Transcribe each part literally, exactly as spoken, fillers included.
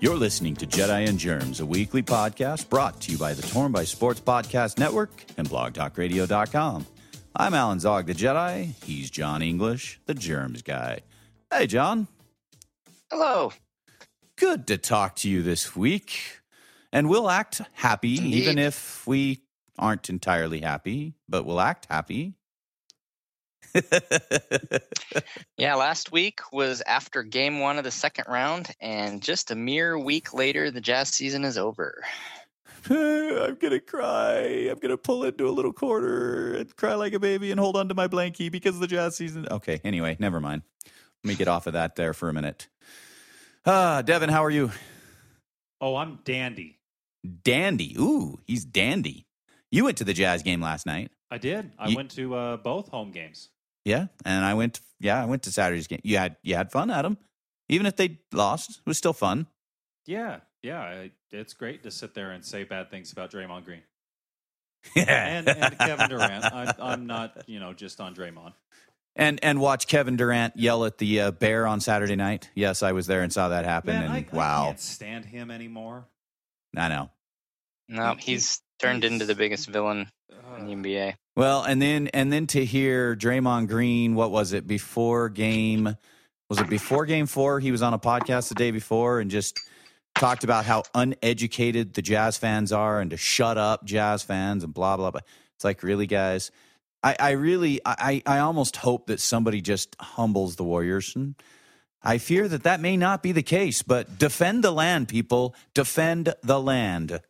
You're listening to Jedi and Germs, a weekly podcast brought to you by the Torn by Sports Podcast Network and blog talk radio dot com. I'm Alan Zog, the Jedi. He's John English, the Germs guy. Hey, John. Hello. Good to talk to you this week. And we'll act happy, Indeed. even if we aren't entirely happy, but we'll act happy. Yeah, last week was after game one of the second round, and just a mere week later, the Jazz season is over. I'm going to cry. I'm going to pull into a little corner and cry like a baby and hold on to my blankie because of the Jazz season. Okay, anyway, never mind. Let me get off of that there for a minute. Ah, Devin, how are you? Oh, I'm dandy. Dandy. Ooh, he's dandy. You went to the Jazz game last night. I did. I You- went to uh, both home games. Yeah, and I went. Yeah, I went to Saturday's game. You had you had fun, Adam. Even if they lost, it was still fun. Yeah, yeah. I, it's great to sit there and say bad things about Draymond Green Yeah, and, and Kevin Durant. I, I'm not, you know, just on Draymond. and and watch Kevin Durant yell at the uh, bear on Saturday night. Yes, I was there and saw that happen. Man, and I, wow, I can't stand him anymore. I know. No, He- he's turned he's- into the biggest villain in the Uh, N B A. Well, and then and then to hear Draymond Green, what was it before game? Was it before game four? He was on a podcast the day before and just talked about how uneducated the Jazz fans are and to shut up, Jazz fans, and blah blah blah. It's like, really, guys. I, I really, I, I almost hope that somebody just humbles the Warriors. And I fear that that may not be the case. But defend the land, people. Defend the land.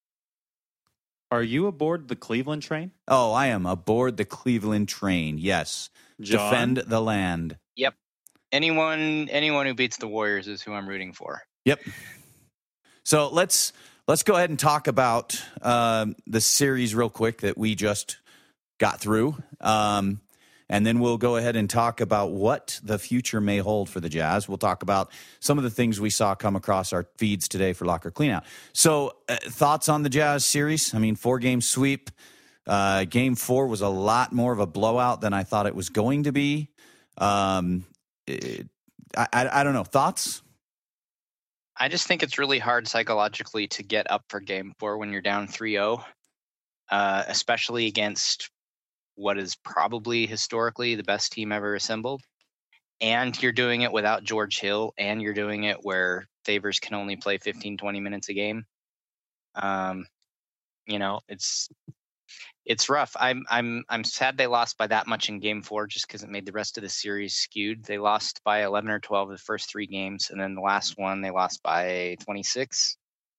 Are you aboard the Cleveland train? Oh, I am aboard the Cleveland train. Yes. John? Defend the land. Anyone, anyone who beats the Warriors is who I'm rooting for. Yep. So let's let's go ahead and talk about um, the series real quick that we just got through, um, and then we'll go ahead and talk about what the future may hold for the Jazz. We'll talk about some of the things we saw come across our feeds today for Locker Cleanout. So, uh, thoughts on the Jazz series? I mean, four game sweep. Uh, game four was a lot more of a blowout than I thought it was going to be. Um, it, I, I I don't know. Thoughts? I just think it's really hard psychologically to get up for game four when you're down three oh, uh, especially against what is probably historically the best team ever assembled. And you're doing it without George Hill, and you're doing it where Favors can only play fifteen, twenty minutes a game. Um, you know, it's it's rough. I'm I'm I'm sad they lost by that much in game four, just because it made the rest of the series skewed. They lost by eleven or twelve the first three games, and then the last one they lost by twenty-six.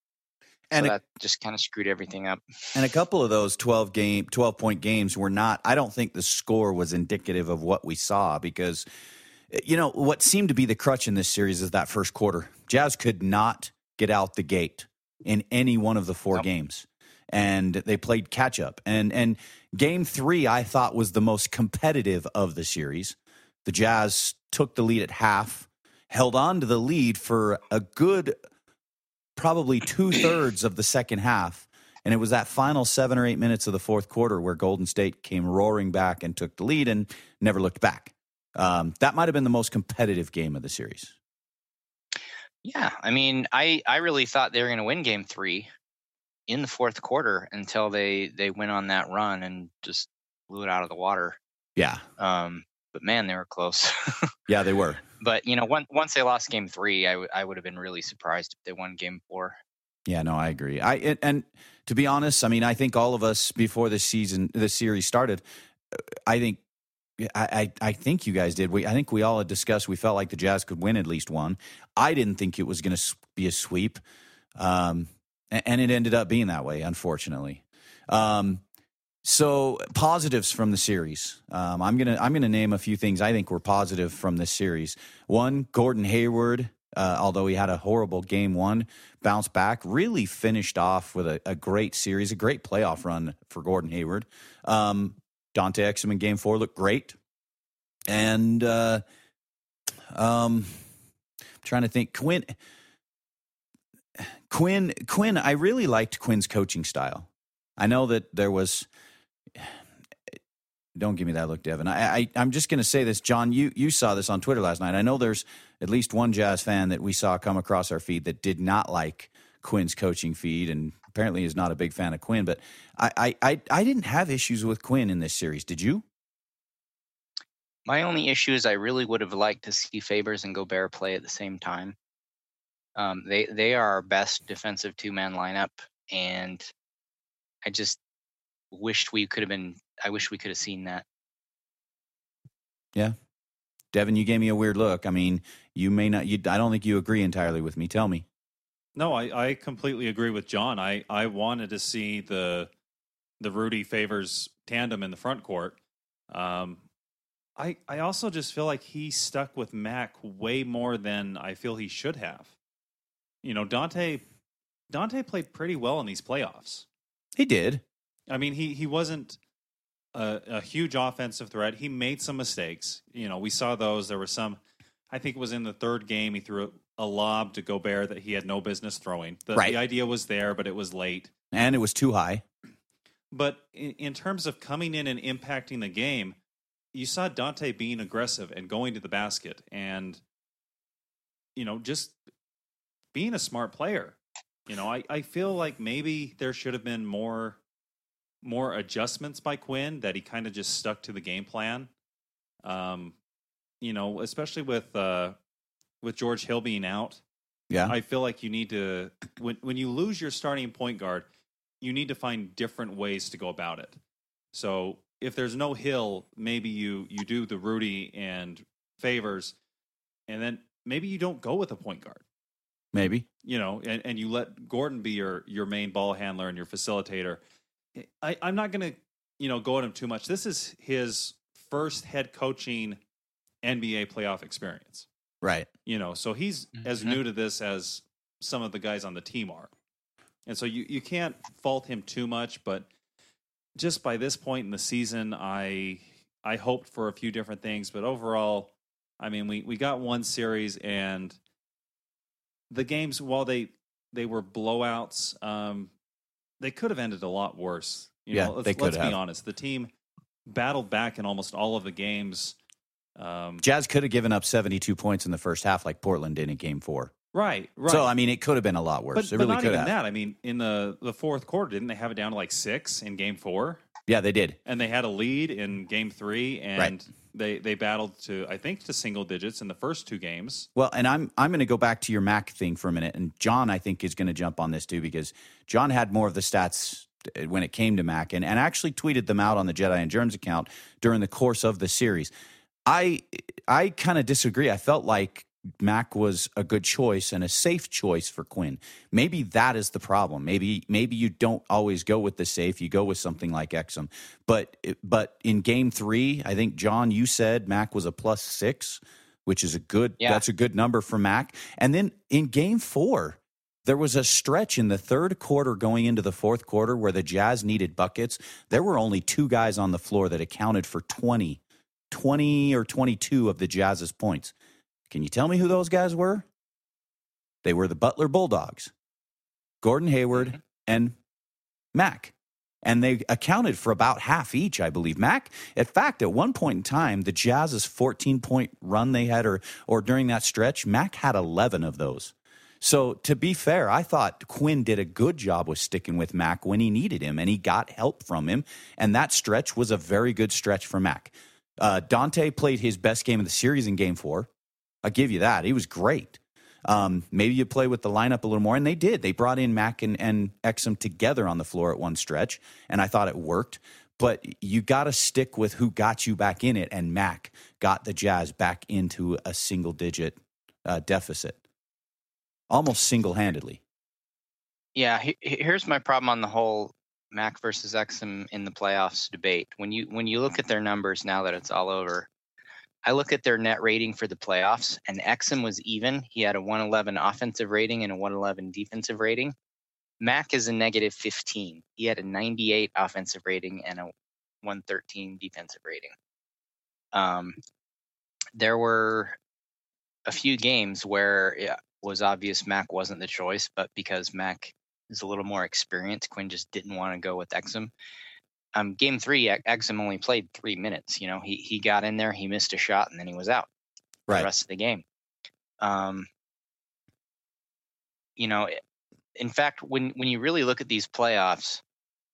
And so a- that just kind of screwed everything up. And a couple of those twelve game, twelve point games were not, I don't think the score was indicative of what we saw because, you know, what seemed to be the crutch in this series is that first quarter. Jazz could not get out the gate in any one of the four Nope. games. And they played catch up. And, and game three, I thought, was the most competitive of the series. The Jazz took the lead at half, held on to the lead for a good probably two-thirds of the second half. And it was that final seven or eight minutes of the fourth quarter where Golden State came roaring back and took the lead and never looked back. Um, that might have been the most competitive game of the series. Yeah, I mean, I, I really thought they were going to win game three in the fourth quarter until they, they went on that run and just blew it out of the water. Yeah. Um, but man, they were close. Yeah, they were. But, you know, once once they lost game three, I, w- I would have been really surprised if they won game four. Yeah, no, I agree. I and, and to be honest, I mean, I think all of us before the season, the series started, I think, I, I, I think you guys did. We, I think we all had discussed. We felt like the Jazz could win at least one. I didn't think it was going to be a sweep, um, and, and it ended up being that way, unfortunately. Um, so positives from the series. Um, I'm gonna I'm gonna name a few things I think were positive from this series. One, Gordon Hayward. Uh, although he had a horrible game one, bounced back, really finished off with a, a great series, a great playoff run for Gordon Hayward. Um, Dante Exum in game four looked great. And uh, um, I'm trying to think. Quinn, Quinn, Quinn, I really liked Quinn's coaching style. I know that there was... Don't give me that look, Devin. I, I, I'm just going to say this, John. You you saw this on Twitter last night. I know there's at least one Jazz fan that we saw come across our feed that did not like Quinn's coaching feed, and apparently is not a big fan of Quinn. But I, I, I, I didn't have issues with Quinn in this series. Did you? My only issue is I really would have liked to see Favors and Gobert play at the same time. Um, they they are our best defensive two man lineup, and I just wished we could have been. I wish we could have seen that. Yeah, Devin, you gave me a weird look. I mean, you may not. You, I don't think you agree entirely with me. Tell me. No, I, I completely agree with John. I, I wanted to see the the Rudy Favors tandem in the front court. Um, I I also just feel like he stuck with Mac way more than I feel he should have. You know, Dante Dante played pretty well in these playoffs. He did. I mean, he he wasn't a, a huge offensive threat. He made some mistakes. You know, we saw those. There were some. I think it was in the third game. He threw a, a lob to Gobert that he had no business throwing. The, right. the idea was there, but it was late. And it was too high. But in, in terms of coming in and impacting the game, you saw Dante being aggressive and going to the basket and, you know, just being a smart player. You know, I, I feel like maybe there should have been more more adjustments by Quinn, that he kind of just stuck to the game plan. Um, you know, especially with uh, with George Hill being out. Yeah. I feel like you need to, when when you lose your starting point guard, you need to find different ways to go about it. So if there's no Hill, maybe you you do the Rudy and Favors, and then maybe you don't go with a point guard. Maybe. You know, and, and you let Gordon be your, your main ball handler and your facilitator. I, I'm not going to, you know, go at him too much. This is his first head coaching N B A playoff experience. Right. You know, so he's mm-hmm. as new to this as some of the guys on the team are. And so you, you can't fault him too much, but just by this point in the season, I I hoped for a few different things. But overall, I mean, we, we got one series, and the games, while they, they were blowouts, um, they could have ended a lot worse. You yeah, know, let's, they could let's have. be honest. The team battled back in almost all of the games. Um, Jazz could have given up seventy-two points in the first half like Portland did in game four. Right, right. So, I mean, it could have been a lot worse. But, it but really not could even have. that. I mean, in the, the fourth quarter, didn't they have it down to like six in game four? Yeah, they did. And they had a lead in game three, and right. they, they battled to, I think, to single digits in the first two games. Well, and I'm I'm going to go back to your Mac thing for a minute, and John, I think, is going to jump on this too, because John had more of the stats when it came to Mac, and, and actually tweeted them out on the Jedi and Germs account during the course of the series. I I kind of disagree. I felt like Mac was a good choice and a safe choice for Quinn. Maybe that is the problem. Maybe maybe you don't always go with the safe. You go with something like Exum. But but in game three, I think, John, you said Mac was a plus six, which is a good yeah. that's a good number for Mac. And then in game four, there was a stretch in the third quarter going into the fourth quarter where the Jazz needed buckets. There were only two guys on the floor that accounted for twenty, twenty or twenty-two of the Jazz's points. Can you tell me who those guys were? They were the Butler Bulldogs, Gordon Hayward, mm-hmm. and Mac. And they accounted for about half each, I believe. Mac, in fact, at one point in time, the Jazz's fourteen-point run they had, or or during that stretch, Mac had eleven of those. So to be fair, I thought Quinn did a good job with sticking with Mac when he needed him, and he got help from him. And that stretch was a very good stretch for Mac. Uh, Dante played his best game of the series in game four. I'll give you that. He was great. Um, maybe you play with the lineup a little more, and they did. They brought in Mac and, and Exum together on the floor at one stretch, and I thought it worked. But you got to stick with who got you back in it, and Mac got the Jazz back into a single-digit uh, deficit, almost single-handedly. Yeah, he, here's my problem on the whole Mac versus Exum in the playoffs debate. When you when you look at their numbers now that it's all over, I look at their net rating for the playoffs, and Exum was even. He had a one eleven offensive rating and a one eleven defensive rating. Mac is a negative fifteen. He had a ninety-eight offensive rating and a one thirteen defensive rating. Um, there were a few games where it was obvious Mac wasn't the choice, but because Mac is a little more experienced, Quinn just didn't want to go with Exum. Um, game three, Exum only played three minutes. You know, he he got in there, he missed a shot, and then he was out for right. the rest of the game. Um, you know, in fact, when when you really look at these playoffs,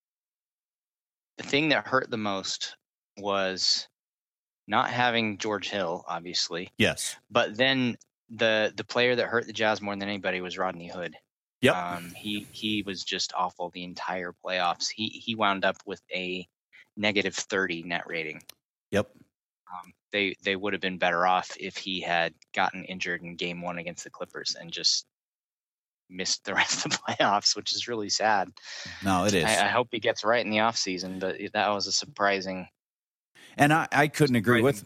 the thing that hurt the most was not having George Hill, obviously. Yes. But then the the player that hurt the Jazz more than anybody was Rodney Hood. Yep. Um, he he was just awful the entire playoffs. He he wound up with a negative thirty net rating. Yep. Um, they they would have been better off if he had gotten injured in game one against the Clippers and just missed the rest of the playoffs, which is really sad. No, it is. I, I hope he gets right in the offseason, but that was a surprising. And I, I couldn't agree with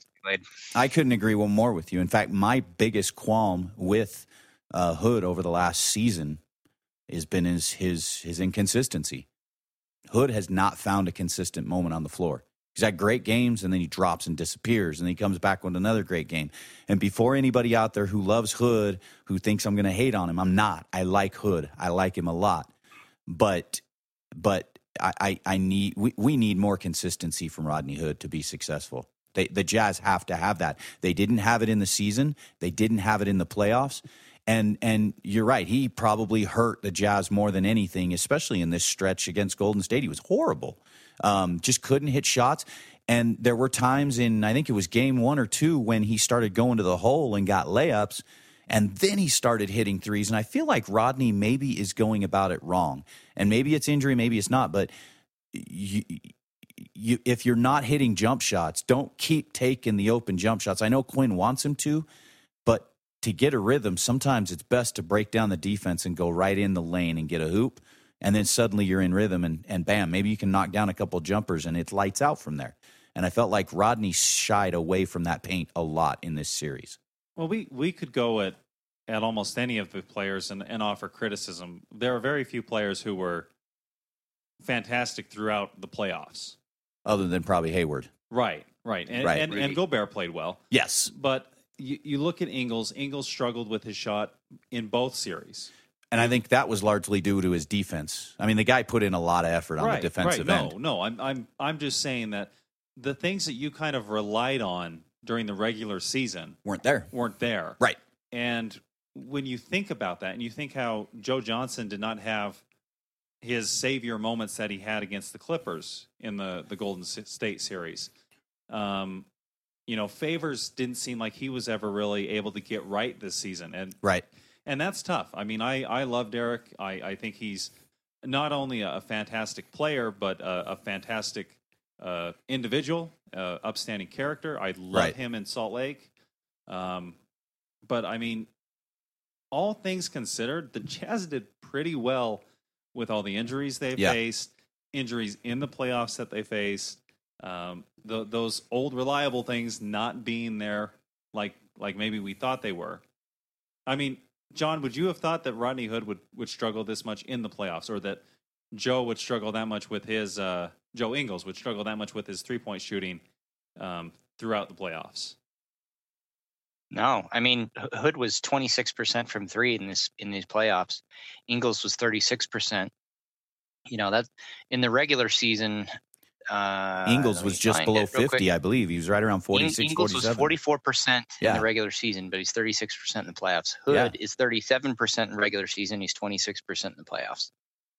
I couldn't agree one more with you. In fact, my biggest qualm with uh, Hood over the last season has been his, his his inconsistency. Hood has not found a consistent moment on the floor. He's had great games, and then he drops and disappears, and he comes back with another great game. And before anybody out there who loves Hood, who thinks I'm going to hate on him, I'm not. I like Hood. I like him a lot. But but I, I, I need we, we need more consistency from Rodney Hood to be successful. They, the Jazz have to have that. They didn't have it in the season. They didn't have it in the playoffs. And and you're right. He probably hurt the Jazz more than anything, especially in this stretch against Golden State. He was horrible. Um, just couldn't hit shots. And there were times in, I think it was game one or two, when he started going to the hole and got layups. And then he started hitting threes. And I feel like Rodney maybe is going about it wrong. And maybe it's injury, maybe it's not. But you, you, if you're not hitting jump shots, don't keep taking the open jump shots. I know Quinn wants him to, but to get a rhythm, sometimes it's best to break down the defense and go right in the lane and get a hoop. And then suddenly you're in rhythm and, and bam, maybe you can knock down a couple jumpers and it lights out from there. And I felt like Rodney shied away from that paint a lot in this series. Well, we, we could go at, at almost any of the players and, and offer criticism. There are very few players who were fantastic throughout the playoffs. Other than probably Hayward. Right, right. And, right. and, and Gobert played well. Yes. But you, you look at Ingles. Ingles struggled with his shot in both series. And I think that was largely due to his defense. I mean, the guy put in a lot of effort on right, the defensive right. end. No, no, I'm, I'm, I'm just saying that the things that you kind of relied on during the regular season weren't there. Weren't there. Right. And when you think about that, and you think how Joe Johnson did not have his savior moments that he had against the Clippers in the, the Golden State series, um, you know, Favors didn't seem like he was ever really able to get right this season. And right. And that's tough. I mean, I, I love Derek. I, I think he's not only a, a fantastic player, but a, a fantastic uh, individual, uh, upstanding character. I love right. him in Salt Lake. Um, but, I mean, all things considered, the Jazz did pretty well with all the injuries they've yeah. faced, injuries in the playoffs that they faced, um, the, those old reliable things not being there like like maybe we thought they were. I mean, John, would you have thought that Rodney Hood would, would struggle this much in the playoffs, or that Joe would struggle that much with his uh, Joe Ingles would struggle that much with his three point shooting um, throughout the playoffs? No, I mean Hood was twenty-six percent from three in this in these playoffs. Ingles was thirty-six percent. You know that in the regular season, uh, Ingles was just below fifty, I believe. He was right around forty-six, Ingles forty-seven. was forty-four percent in yeah. the regular season, but he's thirty-six percent in the playoffs. Hood yeah. is thirty-seven percent in regular season. He's twenty-six percent in the playoffs.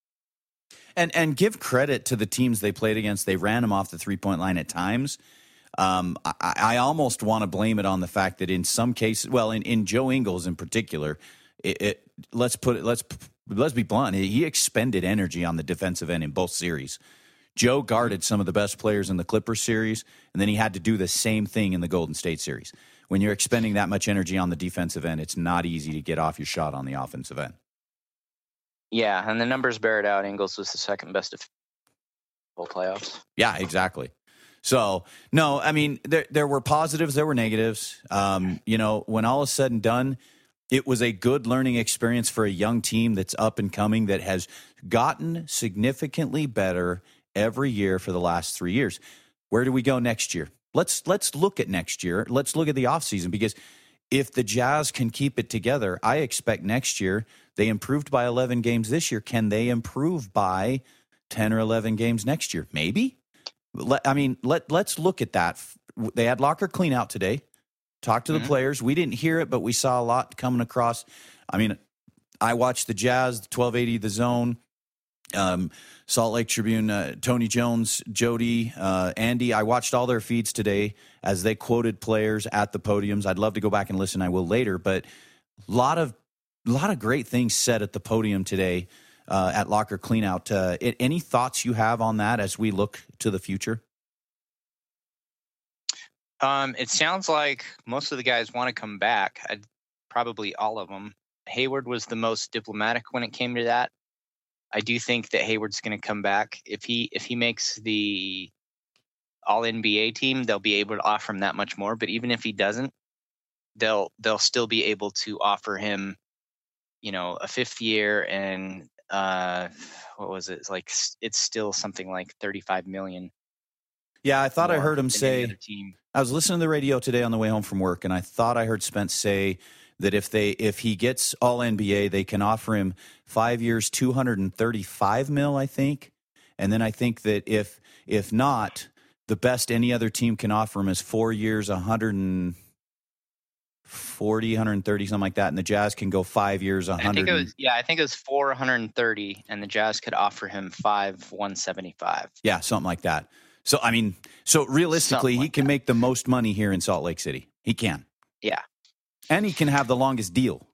And and give credit to the teams they played against. They ran him off the three-point line at times. Um, I, I almost want to blame it on the fact that in some cases, well, in, in Joe Ingles in particular, it, it, let's put it, let's let's be blunt. He expended energy on the defensive end in both series. Joe guarded some of the best players in the Clippers series, and then he had to do the same thing in the Golden State series. When you're expending that much energy on the defensive end, it's not easy to get off your shot on the offensive end. Yeah, and the numbers bear it out. Ingles was the second best of both playoffs. Yeah, exactly. So, no, I mean, there there were positives, there were negatives. Um, you know, when all is said and done, it was a good learning experience for a young team that's up and coming, that has gotten significantly better every year for the last three years. Where do we go next year? Let's let's look at next year. Let's look at the offseason, because if the Jazz can keep it together, I expect next year, they improved by eleven games this year. Can they improve by ten or eleven games next year? Maybe. Let, I mean, let, let's look at that. They had locker clean out today. talk to the Mhm. players. We didn't hear it, but we saw a lot coming across. I mean, I watched the Jazz, the twelve eighty, the Zone, um, Salt Lake Tribune, uh, Tony Jones, Jody, uh, Andy. I watched all their feeds today as they quoted players at the podiums. I'd love to go back and listen. I will later, but a lot of a lot of great things said at the podium today uh, at Locker Cleanout. Uh, it, any thoughts you have on that as we look to the future? Um, it sounds like most of the guys want to come back. I'd, probably all of them. Hayward was the most diplomatic when it came to that. I do think that Hayward's going to come back. If he if he makes the All N B A team, they'll be able to offer him that much more. But even if he doesn't, they'll they'll still be able to offer him, you know, a fifth year and uh, what was it? It's like it's still something like thirty-five million. Yeah, I thought I heard him say. Team. I was listening to the radio today on the way home from work, and I thought I heard Spence say that if they if he gets All N B A, they can offer him five years, two hundred thirty-five mil, I think. And then I think that if if not, the best any other team can offer him is four years, one hundred forty, one hundred thirty, something like that. And the Jazz can go five years, one hundred. I think it was, yeah, I think it was four hundred thirty, and the Jazz could offer him five, one seventy-five. Yeah, something like that. So, I mean, so realistically, like he can that. make the most money here in Salt Lake City. He can. Yeah. And he can have the longest deal.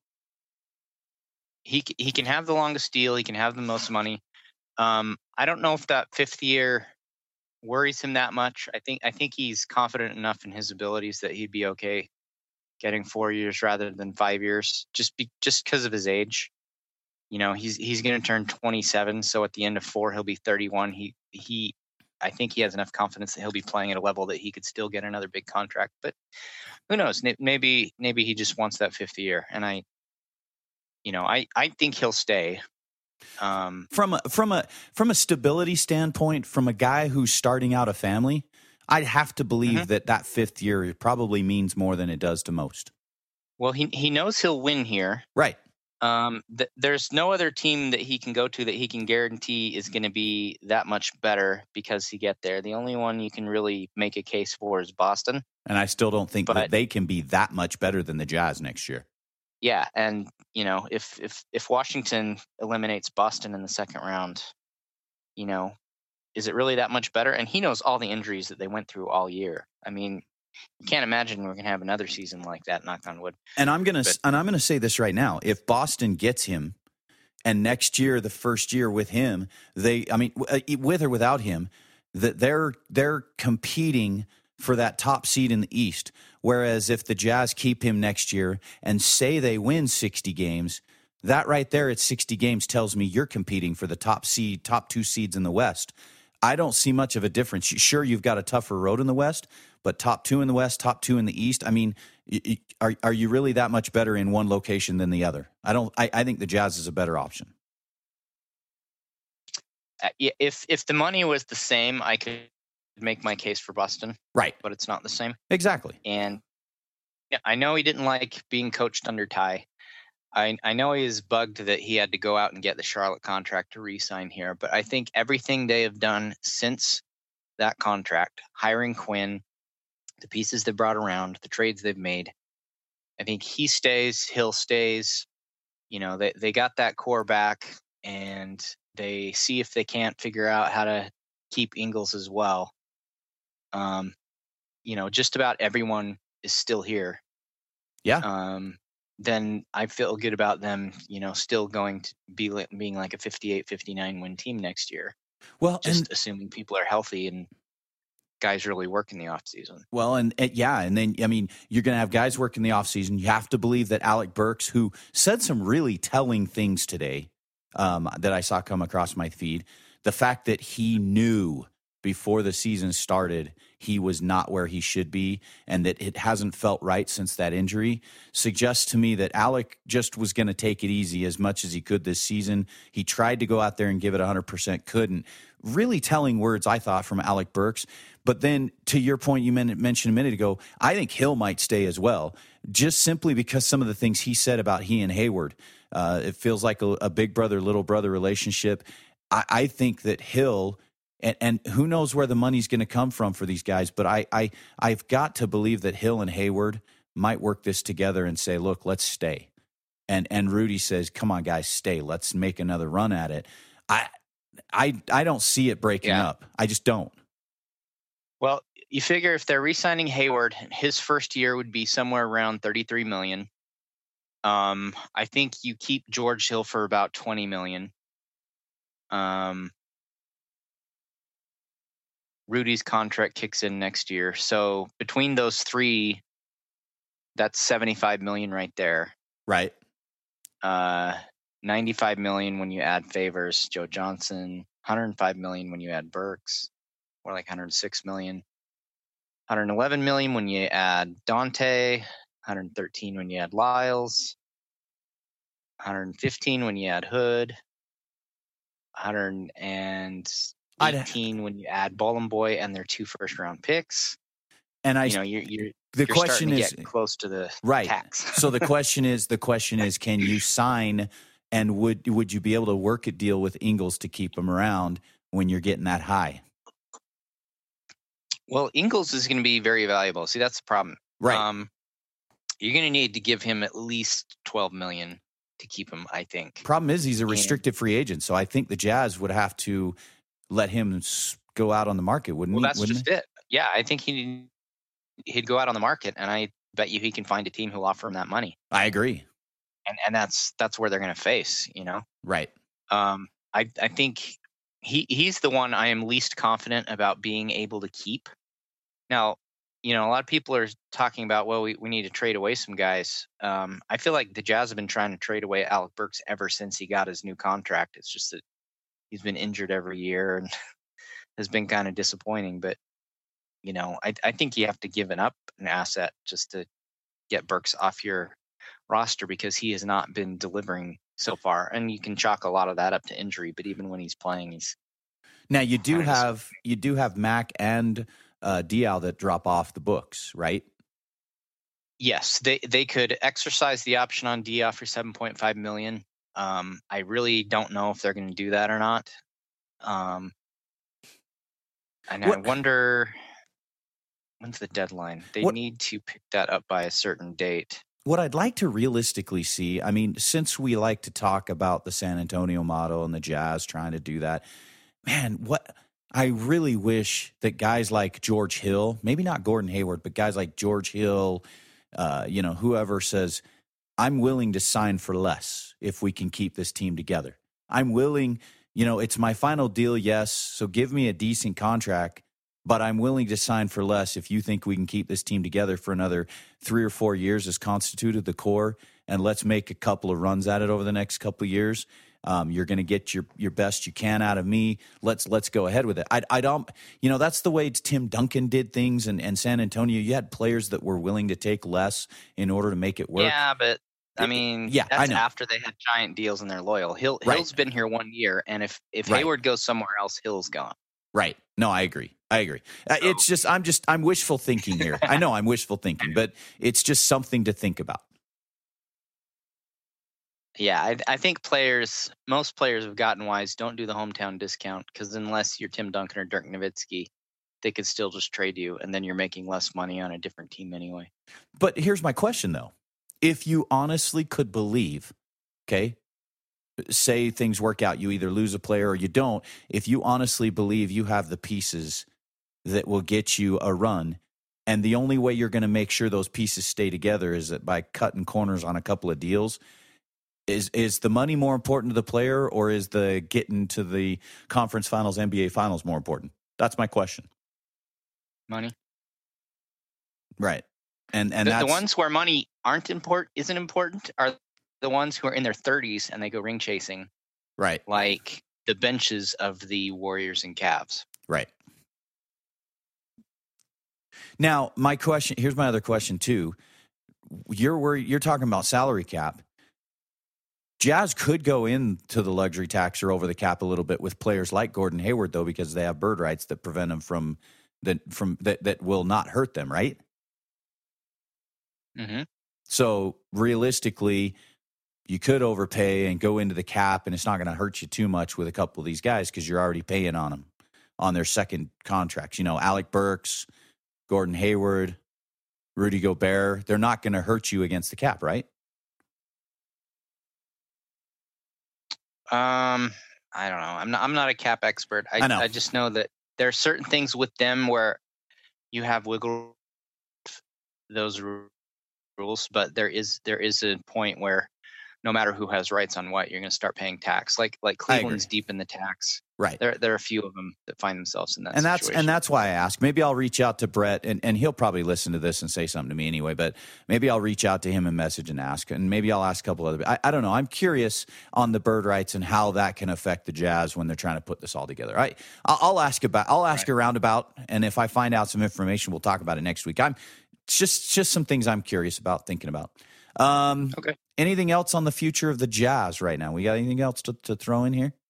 He he can have the longest deal. He can have the most money. Um, I don't know if that fifth year worries him that much. I think I think he's confident enough in his abilities that he'd be okay getting four years rather than five years, just be, just because of his age. You know, he's he's going to turn twenty-seven, so at the end of four, he'll be thirty-one. He he. I think he has enough confidence that he'll be playing at a level that he could still get another big contract. But who knows? Maybe maybe he just wants that fifth year. And I, you know, I, I think he'll stay. Um, from a from a from a stability standpoint, from a guy who's starting out a family, I'd have to believe mm-hmm. that that fifth year probably means more than it does to most. Well, he he knows he'll win here, right? Um, th- there's no other team that he can go to that he can guarantee is going to be that much better because he get there. The only one you can really make a case for is Boston. And I still don't think but, that they can be that much better than the Jazz next year. Yeah, and you know, if if if Washington eliminates Boston in the second round, you know, is it really that much better? And he knows all the injuries that they went through all year. I mean, you can't imagine we're going to have another season like that, knock on wood. And I'm going to but, and I'm going to say this right now. If Boston gets him and next year, the first year with him, they I mean with or without him, that they're they're competing for that top seed in the East. Whereas if the Jazz keep him next year and say they win sixty games, that right there at sixty games tells me you're competing for the top seed, top two seeds in the West. I don't see much of a difference. Sure, you've got a tougher road in the West, but top two in the West, top two in the East. I mean, are are you really that much better in one location than the other? I don't. I, I think the Jazz is a better option. Uh, if if the money was the same, I could make my case for Boston. Right, but it's not the same. Exactly. And yeah, I know he didn't like being coached under Ty. I I know he is bugged that he had to go out and get the Charlotte contract to re-sign here, but I think everything they have done since that contract, hiring Quinn, the pieces they brought around, the trades they've made, I think he stays, Hill stays. You know, they they got that core back, and they see if they can't figure out how to keep Ingles as well. Um, you know, just about everyone is still here. Yeah. Um. Then I feel good about them, you know, still going to be li- being like a fifty-eight, fifty-nine win team next year. Well, just and, assuming people are healthy and guys really work in the off season. Well, and, and yeah, and then I mean, you're going to have guys work in the off season. You have to believe that Alec Burks, who said some really telling things today, um, that I saw come across my feed, the fact that he knew before the season started he was not where he should be and that it hasn't felt right since that injury suggests to me that Alec just was going to take it easy as much as he could this season. He tried to go out there and give it one hundred percent, couldn't. Really telling words, I thought, from Alec Burks. But then to your point you mentioned a minute ago, I think Hill might stay as well, just simply because some of the things he said about he and Hayward. Uh, it feels like a, a big brother, little brother relationship. I, I think that Hill... And, and who knows where the money's going to come from for these guys, but I, I, I've got to believe that Hill and Hayward might work this together and say, look, let's stay. And and Rudy says, come on, guys, stay. Let's make another run at it. I I I don't see it breaking Yeah. up. I just don't. Well, you figure if they're re-signing Hayward, his first year would be somewhere around thirty-three million dollars. Um, I think you keep George Hill for about twenty million dollars. Um, Rudy's contract kicks in next year. So between those three, that's seventy-five million dollars right there. Right. Uh, ninety-five million dollars when you add Favors, Joe Johnson, one hundred five million dollars when you add Burks, or like one hundred six million dollars. one hundred eleven million dollars when you add Dante, one hundred thirteen when you add Lyles, one hundred fifteen when you add Hood, one hundred eighteen when you add Bowling Boy and their two first round picks. And I, you know, you're, you're the you're question starting to is get close to the right. tax. So the question is, the question is, can you sign, and would would you be able to work a deal with Ingles to keep him around when you're getting that high? Well, Ingles is going to be very valuable. See, that's the problem. Right. Um, you're going to need to give him at least twelve million dollars to keep him, I think. Problem is, he's a restricted free agent, so I think the Jazz would have to let him go out on the market, wouldn't well, he? that's Wouldn't just they? it. Yeah, I think he he'd go out on the market, and I bet you he can find a team who'll offer him that money. I agree. And and that's that's where they're going to face. You know. Right. Um, I I think he he's the one I am least confident about being able to keep. Now, you know, a lot of people are talking about, well, we, we need to trade away some guys. Um, I feel like the Jazz have been trying to trade away Alec Burks ever since he got his new contract. It's just that he's been injured every year and has been kind of disappointing. But, you know, I, I think you have to give an up an asset just to get Burks off your roster because he has not been delivering so far. And you can chalk a lot of that up to injury. But even when he's playing, he's now you do kind of have you do have Mac and uh, Diaw that drop off the books, right? Yes, they they could exercise the option on Diaw for seven point five million dollars. Um, I really don't know if they're going to do that or not. Um, and What- I wonder when's the deadline? They What- need to pick that up by a certain date. What I'd like to realistically see, I mean, since we like to talk about the San Antonio model and the Jazz trying to do that, man, what I really wish that guys like George Hill, maybe not Gordon Hayward, but guys like George Hill, uh, you know, whoever says, I'm willing to sign for less if we can keep this team together. I'm willing, you know, it's my final deal, yes, so give me a decent contract, but I'm willing to sign for less if you think we can keep this team together for another three or four years as constituted the core, and let's make a couple of runs at it over the next couple of years. Um, you're going to get your your best you can out of me. Let's let's go ahead with it. I I don't, you know, that's the way Tim Duncan did things, and, and San Antonio. You had players that were willing to take less in order to make it work. Yeah, but I mean, Yeah, I that's know. after they had giant deals and they're loyal. Hill Right. Hill's been here one year, and if if Right. Hayward goes somewhere else, Hill's gone. Right. No, I agree. I agree. Uh, It's just I'm just I'm wishful thinking here. I know I'm wishful thinking, but it's just something to think about. Yeah, I, I think players, most players have gotten wise. Don't do the hometown discount because unless you're Tim Duncan or Dirk Nowitzki, they could still just trade you, and then you're making less money on a different team anyway. But here's my question, though. If you honestly could believe, okay, say things work out, you either lose a player or you don't. If you honestly believe you have the pieces that will get you a run, and the only way you're going to make sure those pieces stay together is that by cutting corners on a couple of deals, is is the money more important to the player, or is the getting to the conference finals, N B A finals more important? That's my question. Money. Right. And and the, that's the ones where money aren't important, isn't important, are the ones who are in their thirties and they go ring chasing, right. like the benches of the Warriors and Cavs. Right. Now, my question, here's my other question too. You're worried, you're talking about salary cap. Jazz could go into the luxury tax or over the cap a little bit with players like Gordon Hayward, though, because they have bird rights that prevent them from that from that that will not hurt them, right? Mm-hmm. So realistically, you could overpay and go into the cap, and it's not going to hurt you too much with a couple of these guys because you're already paying on them on their second contracts. You know, Alec Burks, Gordon Hayward, Rudy Gobert, they're not going to hurt you against the cap, right? Um, I don't know. I'm not. I'm not a cap expert. I, I know. I just know that there are certain things with them where you have wiggle those rules, but there is there is a point where no matter who has rights on what, you're going to start paying tax. Like like Cleveland's deep in the tax. Right. There there are a few of them that find themselves in that and situation. that's and that's why I ask. Maybe I'll reach out to Brett, and, and he'll probably listen to this and say something to me anyway. But maybe I'll reach out to him and message and ask, and maybe I'll ask a couple other. I, I don't know. I'm curious on the bird rights and how that can affect the Jazz when they're trying to put this all together. I I'll, I'll ask about. I'll ask right. around about, and if I find out some information, we'll talk about it next week. I'm just just some things I'm curious about, thinking about. Um, okay. Anything else on the future of the Jazz right now? We got anything else to, to throw in here?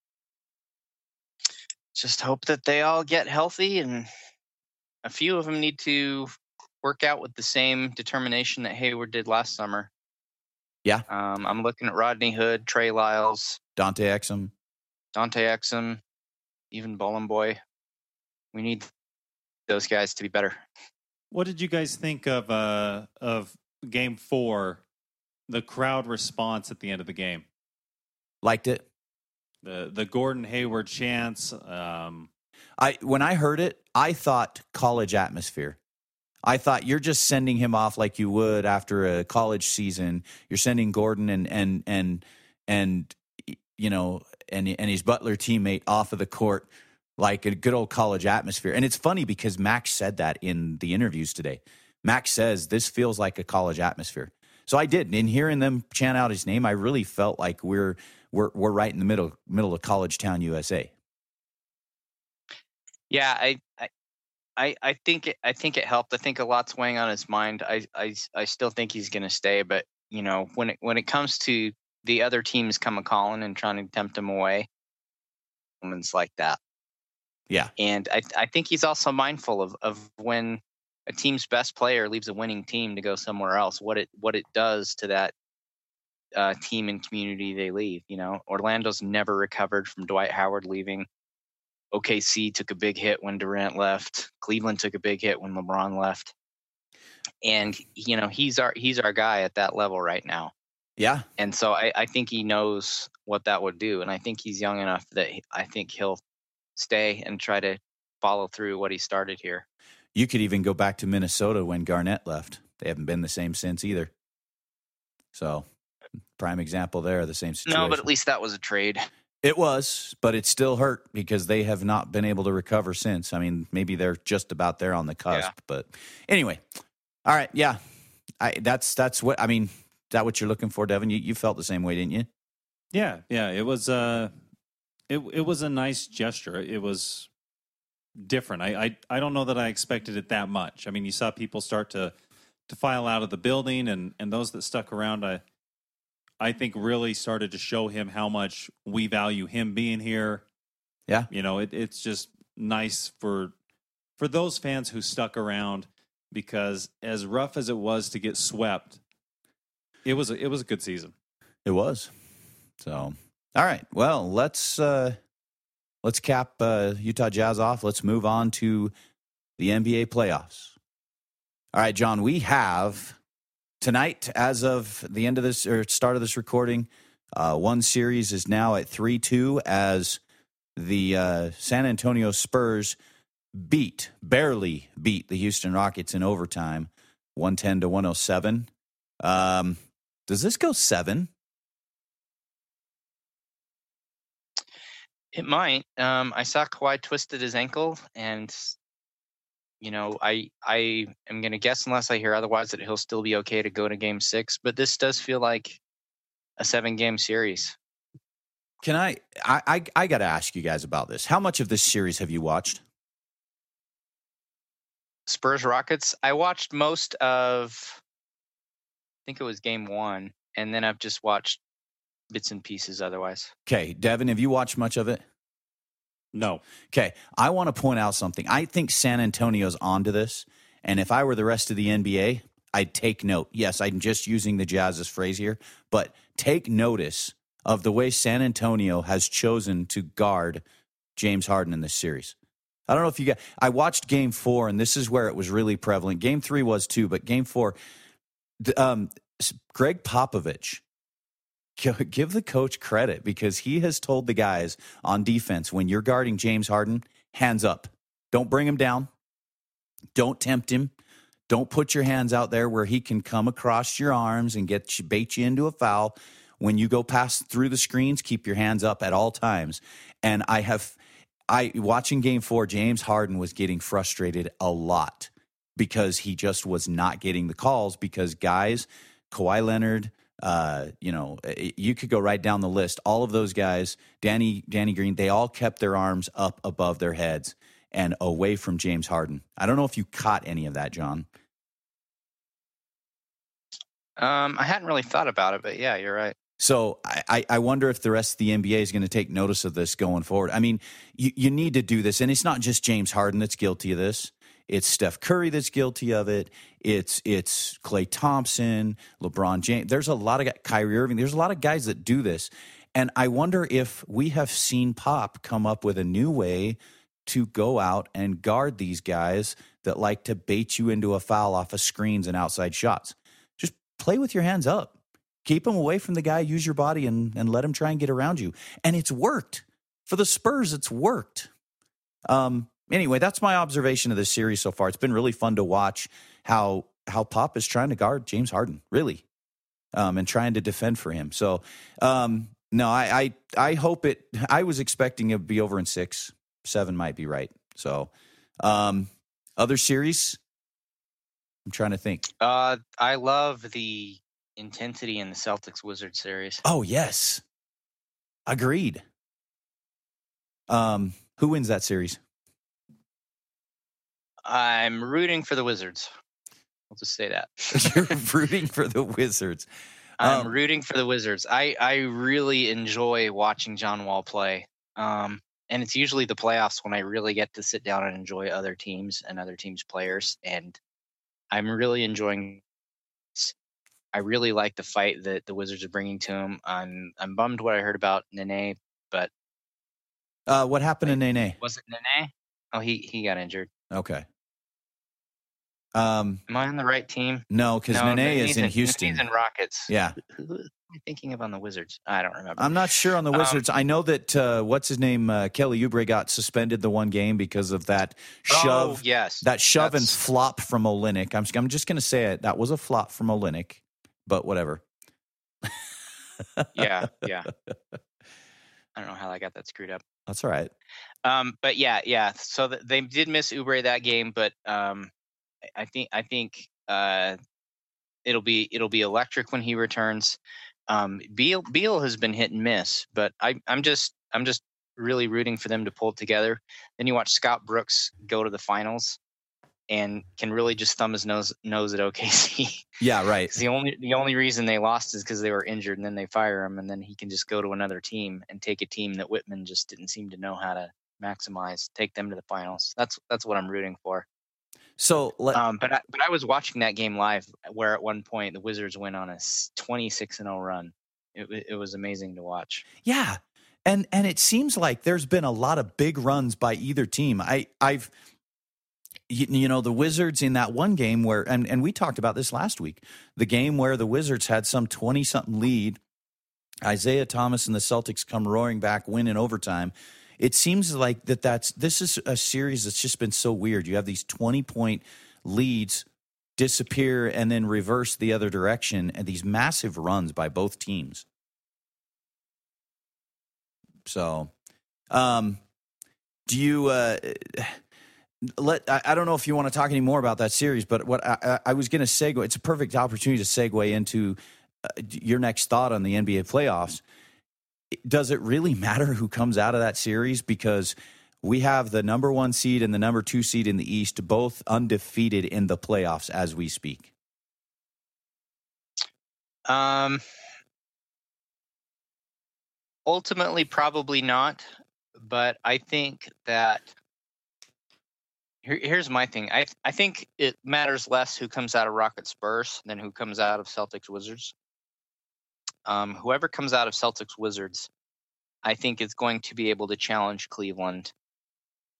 Just hope that they all get healthy, and a few of them need to work out with the same determination that Hayward did last summer. Yeah. Um, I'm looking at Rodney Hood, Trey Lyles, Dante Exum, Dante Exum, even Bowling Boy. We need those guys to be better. What did you guys think of uh, of Game Four? The crowd response at the end of the game. Liked it. The the Gordon Hayward chants. Um, I when I heard it, I thought college atmosphere. I thought you're just sending him off like you would after a college season. You're sending Gordon and and and and you know and and his Butler teammate off of the court like a good old college atmosphere. And it's funny because Max said that in the interviews today. Max says this feels like a college atmosphere. So I did. And hearing them chant out his name, I really felt like we're we're we're right in the middle middle of college town U S A. Yeah, I I I think it, I think it helped. I think a lot's weighing on his mind. I I I still think he's going to stay, but you know, when it when it comes to the other teams come a calling and trying to tempt him away, moments like that. Yeah. And I I think he's also mindful of of when a team's best player leaves a winning team to go somewhere else, what it what it does to that uh, team and community they leave. You know, Orlando's never recovered from Dwight Howard leaving. O K C took a big hit when Durant left. Cleveland took a big hit when LeBron left. And you know, he's our he's our guy at that level right now. Yeah. And so I, I think he knows what that would do, and I think he's young enough that he, I think he'll stay and try to follow through what he started here. You could even go back to Minnesota when Garnett left. They haven't been the same since either. So, prime example there, the same situation. No, but at least that was a trade. It was, but it still hurt because they have not been able to recover since. I mean, maybe they're just about there on the cusp. Yeah. But anyway, all right, yeah. I, that's that's what, I mean, is that what you're looking for, Devin? You, you felt the same way, didn't you? Yeah, yeah. It was, uh, it, it was a nice gesture. It was different. I, I I don't know that I expected it that much. I mean, you saw people start to to file out of the building, and and those that stuck around, I I think really started to show him how much we value him being here. Yeah, you know, it, it's just nice for for those fans who stuck around, because as rough as it was to get swept, it was a, it was a good season. It was. So, all right. Well, let's. Uh... Let's cap uh, Utah Jazz off. Let's move on to the N B A playoffs. All right, John, we have tonight, as of the end of this or start of this recording, uh, one series is now at three two as the uh, San Antonio Spurs beat, barely beat the Houston Rockets in overtime, one ten to one oh seven. Um, does this go seven? It might. Um, I saw Kawhi twisted his ankle, and you know, I I am going to guess, unless I hear otherwise, that he'll still be okay to go to Game Six. But this does feel like a seven-game series. Can I? I I, I got to ask you guys about this. How much of this series have you watched? Spurs Rockets. I watched most of. I think it was Game One, and then I've just watched bits and pieces otherwise. Okay, Devin, have you watched much of it? No. Okay, I want to point out something. I think San Antonio's onto this, and if I were the rest of the N B A, I'd take note. Yes, I'm just using the Jazz's phrase here, but take notice of the way San Antonio has chosen to guard James Harden in this series. I don't know if you got. I watched Game Four, and this is where it was really prevalent. Game Three was too, but Game Four, um, Greg Popovich, give the coach credit because he has told the guys on defense when you're guarding James Harden, hands up, don't bring him down, don't tempt him, don't put your hands out there where he can come across your arms and get you, bait you into a foul. When you go past through the screens, keep your hands up at all times. And I have. I watching Game Four, James Harden was getting frustrated a lot because he just was not getting the calls because guys, Kawhi Leonard, uh, you know, you could go right down the list. All of those guys, Danny, Danny Green, they all kept their arms up above their heads and away from James Harden. I don't know if you caught any of that, John. Um, I hadn't really thought about it, but yeah, you're right. So I, I wonder if the rest of the N B A is going to take notice of this going forward. I mean, you, you need to do this. And it's not just James Harden that's guilty of this. It's Steph Curry that's guilty of it. It's it's Klay Thompson, LeBron James. There's a lot of guys, Kyrie Irving. There's a lot of guys that do this. And I wonder if we have seen Pop come up with a new way to go out and guard these guys that like to bait you into a foul off of screens and outside shots. Just play with your hands up. Keep him away from the guy, use your body, and, and let him try and get around you. And it's worked. For the Spurs, it's worked. Um, anyway, that's my observation of this series so far. It's been really fun to watch how how Pop is trying to guard James Harden, really, um, and trying to defend for him. So, um, no, I, I I hope it – I was expecting it to be over in six. Seven might be right. So, um, other series? I'm trying to think. Uh, I love the – intensity in the Celtics Wizards series. Oh, yes. Agreed. Um, who wins that series? I'm rooting for the Wizards. I'll just say that. You're rooting for the Wizards. I'm um, rooting for the Wizards. I, I really enjoy watching John Wall play. Um, and it's usually the playoffs when I really get to sit down and enjoy other teams and other teams' players. And I'm really enjoying I really like the fight that the Wizards are bringing to him. I'm I'm bummed what I heard about Nene, but uh, what happened to Nene? Was it Nene? Oh, he he got injured. Okay. Um, Am I on the right team? No, because no, Nene is in, in Houston. He's in Rockets. Yeah. Who, who am I thinking of on the Wizards? I don't remember. I'm not sure on the Wizards. Um, I know that uh, what's his name, uh, Kelly Oubre got suspended the one game because of that shove. Oh, yes, that shove That's... and flop from Olynyk. I'm I'm just going to say it. That was a flop from Olynyk. But whatever. yeah, yeah. I don't know how I got that screwed up. That's all right. Um, but yeah, yeah. So th- they did miss Oubre that game, but um, I think I think uh, it'll be it'll be electric when he returns. Um, Beal Beal has been hit and miss, but I, I'm just I'm just really rooting for them to pull it together. Then you watch Scott Brooks go to the finals and can really just thumb his nose nose at O K C. Yeah, right. The only the only reason they lost is because they were injured, and then they fire him, and then he can just go to another team and take a team that Whitman just didn't seem to know how to maximize, take them to the finals. That's that's what I'm rooting for. So, let, um, but I, but I was watching that game live, where at one point the Wizards went on a twenty-six and oh run. It it was amazing to watch. Yeah, and and it seems like there's been a lot of big runs by either team. I I've. You, you know, the Wizards in that one game where, and, and we talked about this last week, the game where the Wizards had some twenty-something lead, Isaiah Thomas and the Celtics come roaring back, win in overtime. It seems like that that's, this is a series that's just been so weird. You have these twenty-point leads disappear and then reverse the other direction, and these massive runs by both teams. So, um, do you... Uh, Let I, I don't know if you want to talk any more about that series, but what I, I was going to segue, it's a perfect opportunity to segue into uh, your next thought on the N B A playoffs. Does it really matter who comes out of that series? Because we have the number one seed and the number two seed in the East, both undefeated in the playoffs as we speak. Um, ultimately, probably not, but I think that. Here, here's my thing. I I think it matters less who comes out of Rockets Spurs than who comes out of Celtics Wizards. Um, whoever comes out of Celtics Wizards, I think is going to be able to challenge Cleveland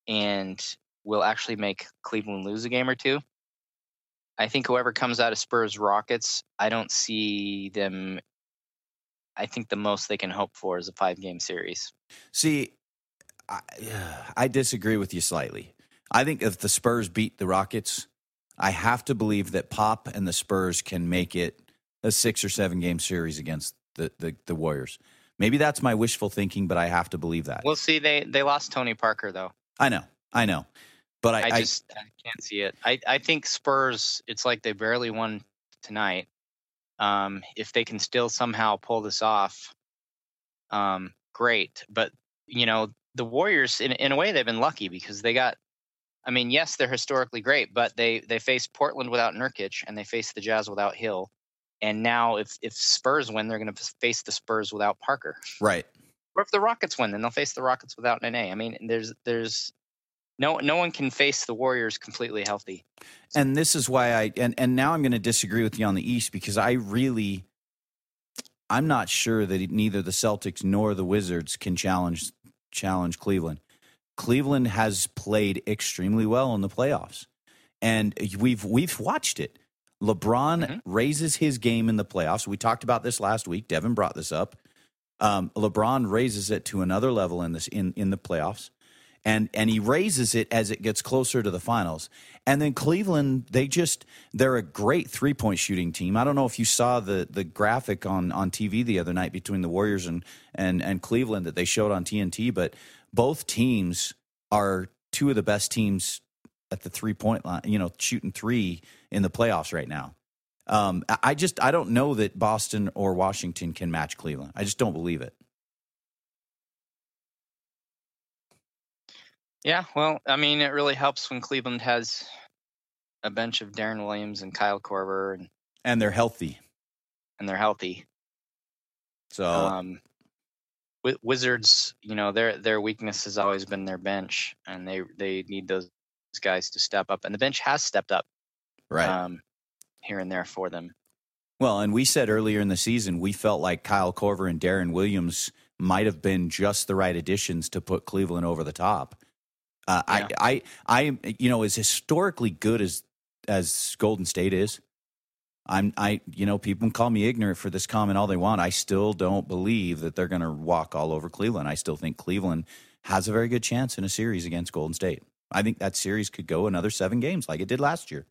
and will actually make Cleveland lose a game or two. I think whoever comes out of Spurs Rockets, I don't see them. I think the most they can hope for is a five game series. See, I, I disagree with you slightly. I think if the Spurs beat the Rockets, I have to believe that Pop and the Spurs can make it a six or seven game series against the, the, the Warriors. Maybe that's my wishful thinking, but I have to believe that. We'll see. They they lost Tony Parker, though. I know. I know. But I, I just I, I can't see it. I, I think Spurs, it's like they barely won tonight. Um, if they can still somehow pull this off, um, great. But, you know, the Warriors, in, in a way, they've been lucky because they got, I mean, yes, they're historically great, but they, they faced Portland without Nurkic and they faced the Jazz without Hill. And now if, if Spurs win, they're going to face the Spurs without Parker. Right. Or if the Rockets win, then they'll face the Rockets without Nene. I mean, there's there's no no one can face the Warriors completely healthy. And this is why I and, and now I'm going to disagree with you on the East because I really I'm not sure that neither the Celtics nor the Wizards can challenge challenge Cleveland. Cleveland has played extremely well in the playoffs. And we've we've watched it. LeBron mm-hmm. raises his game in the playoffs. We talked about this last week. Devin brought this up. Um, LeBron raises it to another level in this in, in the playoffs, and and he raises it as it gets closer to the finals. And then Cleveland, they just they're a great three point shooting team. I don't know if you saw the the graphic on, on T V the other night between the Warriors and and and Cleveland that they showed on T N T, but both teams are two of the best teams at the three point line, you know, shooting three in the playoffs right now. Um, I just I don't know that Boston or Washington can match Cleveland. I just don't believe it. Yeah, well, I mean, it really helps when Cleveland has a bench of Darren Williams and Kyle Korver, and and they're healthy, and they're healthy. So, um, Wizards, you know, their their weakness has always been their bench, and they they need those guys to step up, and the bench has stepped up, right? Um, here and there for them. Well, and we said earlier in the season, we felt like Kyle Korver and Darren Williams might have been just the right additions to put Cleveland over the top. Uh, yeah. I, I, I, you know, as historically good as as Golden State is, I'm, I, you know, people can call me ignorant for this comment all they want. I still don't believe that they're going to walk all over Cleveland. I still think Cleveland has a very good chance in a series against Golden State. I think that series could go another seven games like it did last year.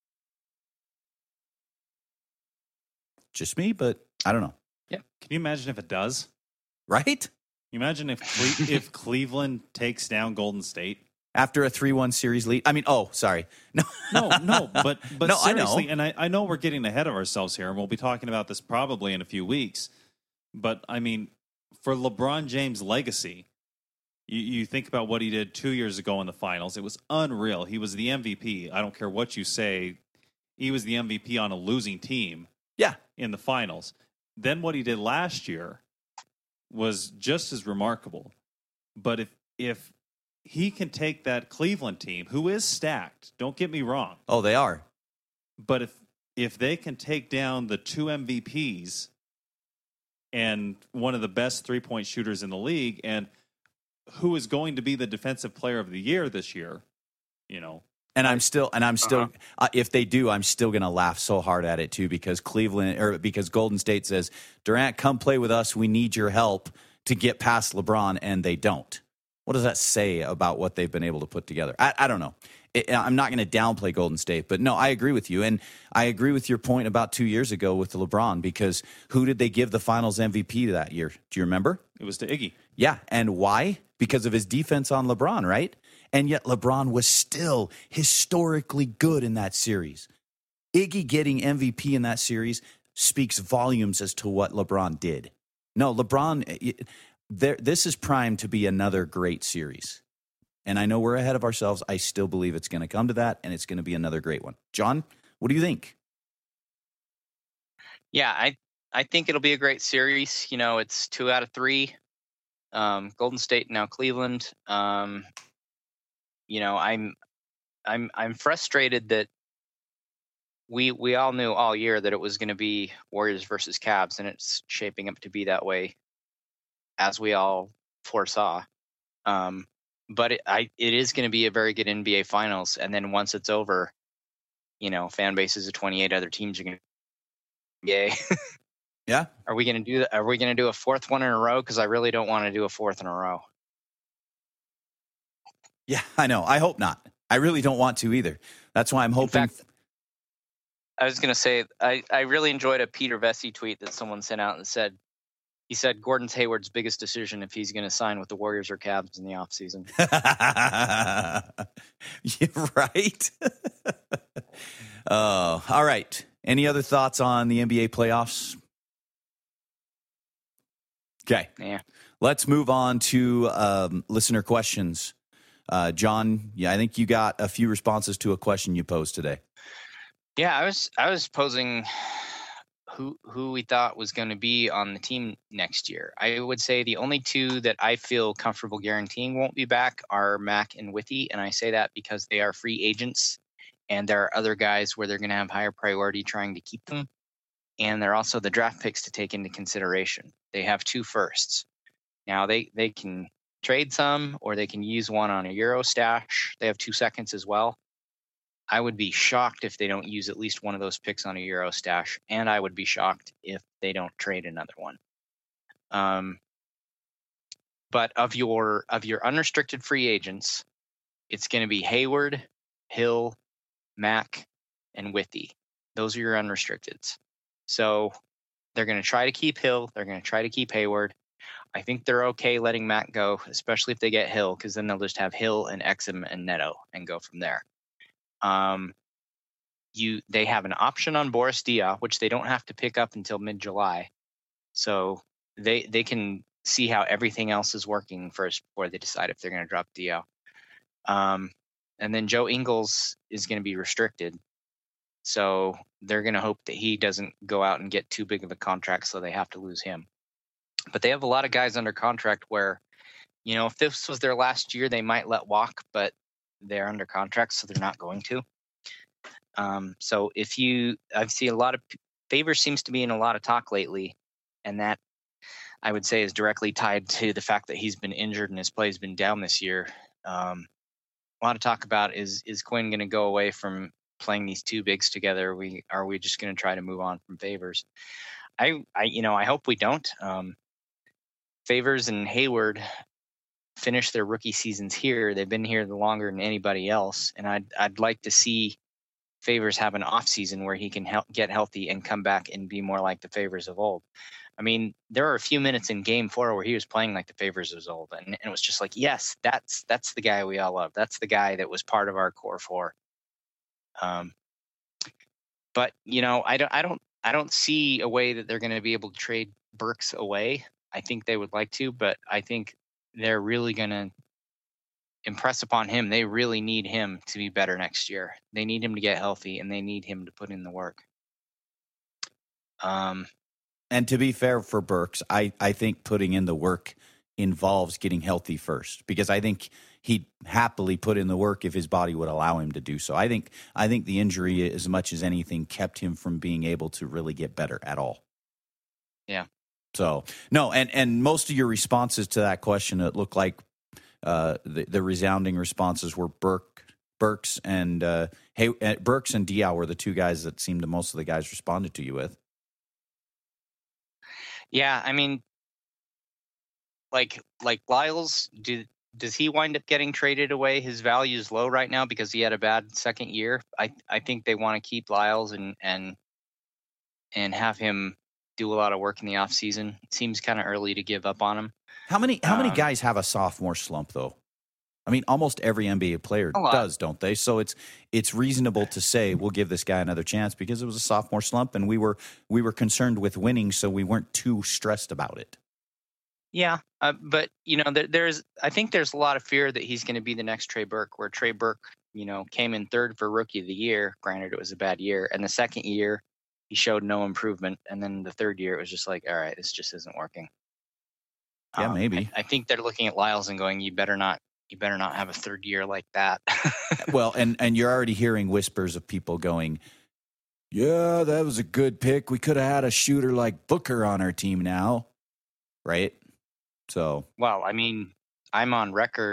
Just me, but I don't know. Yeah. Can you imagine if it does? Right? Can you imagine if Cle- if Cleveland takes down Golden State after a three one series lead? I mean, oh, sorry. No, no, no. But but no, seriously, I know. and I, I know we're getting ahead of ourselves here, and we'll be talking about this probably in a few weeks. But I mean, for LeBron James' legacy, you, you think about what he did two years ago in the finals. It was unreal. He was the M V P. I don't care what you say. He was the M V P on a losing team. Yeah. In the finals. Then what he did last year was just as remarkable. But if if he can take that Cleveland team, who is stacked, don't get me wrong. Oh, they are. But if if they can take down the two M V Ps and one of the best three-point shooters in the league, and who is going to be the defensive player of the year this year, you know, And I'm still, and I'm still. Uh-huh. Uh, if they do, I'm still going to laugh so hard at it too, because Cleveland or because Golden State says, Durant, come play with us. We need your help to get past LeBron, and they don't. What does that say about what they've been able to put together? I, I don't know. It, I'm not going to downplay Golden State, but no, I agree with you, and I agree with your point about two years ago with LeBron, because who did they give the Finals M V P to that year? Do you remember? It was to Iggy. Yeah, and why? Because of his defense on LeBron, right? And yet LeBron was still historically good in that series. Iggy getting M V P in that series speaks volumes as to what LeBron did. No, LeBron, there, this is primed to be another great series. And I know we're ahead of ourselves. I still believe it's going to come to that, and it's going to be another great one. John, what do you think? Yeah, I I think it'll be a great series. You know, it's two out of three. Um, Golden State, now Cleveland. Um, you know, I'm I'm I'm frustrated that we we all knew all year that it was going to be Warriors versus Cavs, and it's shaping up to be that way, as we all foresaw. Um, but it, I, it is going to be a very good N B A Finals. And then once it's over, you know, fan bases of twenty-eight other teams are going to, yay. Yeah. Are we going to do? Are we going to do a fourth one in a row? Because I really don't want to do a fourth in a row. Yeah, I know. I hope not. I really don't want to either. That's why I'm hoping. In fact, I was going to say, I, I really enjoyed a Peter Vesey tweet that someone sent out and said, he said Gordon's Hayward's biggest decision if he's going to sign with the Warriors or Cavs in the offseason. You're right. Oh, all right. Any other thoughts on the N B A playoffs? Okay. Yeah. Let's move on to um, listener questions. Uh, John, yeah, I think you got a few responses to a question you posed today. Yeah, I was I was posing who who we thought was going to be on the team next year. I would say the only two that I feel comfortable guaranteeing won't be back are Mac and Withy, and I say that because they are free agents, and there are other guys where they're going to have higher priority trying to keep them, and they're also the draft picks to take into consideration. They have two firsts. Now they they can trade some, or they can use one on a Euro stash. They have two seconds as well. I would be shocked if they don't use at least one of those picks on a Euro stash, and I would be shocked if they don't trade another one. Um, but of your of your unrestricted free agents, it's going to be Hayward, Hill, Mac, and Withy. Those are your unrestricteds. So they're going to try to keep Hill. They're going to try to keep Hayward. I think they're okay letting Mac go, especially if they get Hill, because then they'll just have Hill and Exum and Neto and go from there. Um, you they have an option on Boris Diaw, which they don't have to pick up until mid-July, so they they can see how everything else is working first before they decide if they're going to drop Diaw. Um, and then Joe Ingles is going to be restricted, so they're going to hope that he doesn't go out and get too big of a contract, so they have to lose him. But they have a lot of guys under contract where, you know, if this was their last year, they might let walk, but they're under contract, so they're not going to. Um, so if you, I've seen a lot of Favors seems to be in a lot of talk lately, and that I would say is directly tied to the fact that he's been injured and his play has been down this year. Um, a lot of talk about is is Quinn going to go away from playing these two bigs together? We are we just going to try to move on from Favors? I, I, you know, I hope we don't. Um, Favors and Hayward finish their rookie seasons here. They've been here longer than anybody else, and I'd I'd like to see Favors have an off season where he can help get healthy and come back and be more like the Favors of old. I mean, there are a few minutes in Game Four where he was playing like the Favors of old, and, and it was just like, yes, that's that's the guy we all love. That's the guy that was part of our core four. Um, but you know, I don't I don't I don't see a way that they're going to be able to trade Burks away. I think they would like to, but I think they're really going to impress upon him. They really need him to be better next year. They need him to get healthy, and they need him to put in the work. Um, and to be fair for Burks, I, I think putting in the work involves getting healthy first, because I think he'd happily put in the work if his body would allow him to do so. I think I think the injury, as much as anything, kept him from being able to really get better at all. Yeah. So, no, and, and most of your responses to that question, it looked like uh, the, the resounding responses were Burke, Burks and uh, hey, uh, Burks and Diaw were the two guys that seemed to most of the guys responded to you with. Yeah, I mean, like like Lyles, do, does he wind up getting traded away? His value is low right now because he had a bad second year. I I think they want to keep Lyles and and and have him do a lot of work in the off season. It seems kind of early to give up on him. How many how many um, guys have a sophomore slump though? I mean, almost every N B A player does, don't they? So it's it's reasonable to say we'll give this guy another chance because it was a sophomore slump, and we were we were concerned with winning, so we weren't too stressed about it. Yeah, uh, but you know, there, there's I think there's a lot of fear that he's going to be the next Trey Burke, where Trey Burke, you know, came in third for Rookie of the Year. Granted, it was a bad year, and the second year he showed no improvement, and then the third year it was just like, all right, this just isn't working. Yeah, um, maybe. I, I think they're looking at Lyles and going, you better not. You better not have a third year like that. Well, and, and you're already hearing whispers of people going, yeah, that was a good pick. We could have had a shooter like Booker on our team now, right? So, well, I mean, I'm on record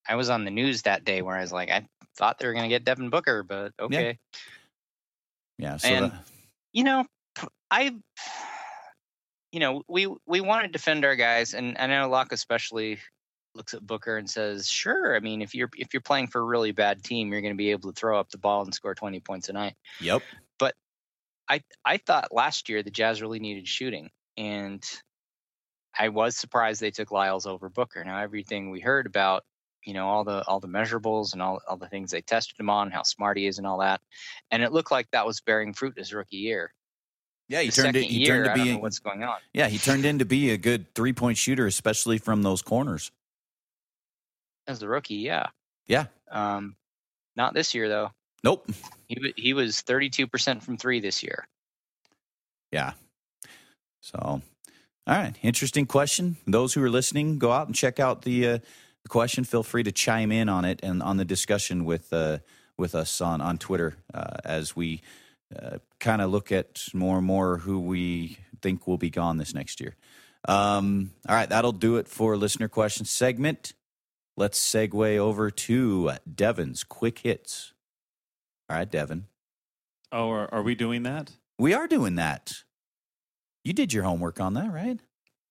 I was on the news that day where I was like, I thought they were going to get Devin Booker, but okay. Yeah. yeah so and, the- you know, I, you know, we, we want to defend our guys. And I know Locke especially looks at Booker and says, sure. I mean, if you're, if you're playing for a really bad team, you're going to be able to throw up the ball and score twenty points a night. Yep. But I, I thought last year the Jazz really needed shooting, and I was surprised they took Lyles over Booker. Now, everything we heard about, you know, all the all the measurables and all, all the things they tested him on, how smart he is and all that, and it looked like that was bearing fruit his rookie year. Yeah, he the turned second it. He year, turned to I be don't know what's going on. Yeah, he turned in to be a good three point shooter, especially from those corners. As the rookie, yeah, yeah. Um, not this year though. Nope. He he was thirty-two percent from three this year. Yeah. So, all right, interesting question. Those who are listening, go out and check out the, uh, the question. Feel free to chime in on it and on the discussion with uh, with us on on Twitter uh, as we uh, kind of look at more and more who we think will be gone this next year. Um, all right, that'll do it for listener question segment. Let's segue over to Devin's quick hits. All right, Devin. Oh, are, are we doing that? We are doing that. You did your homework on that, right?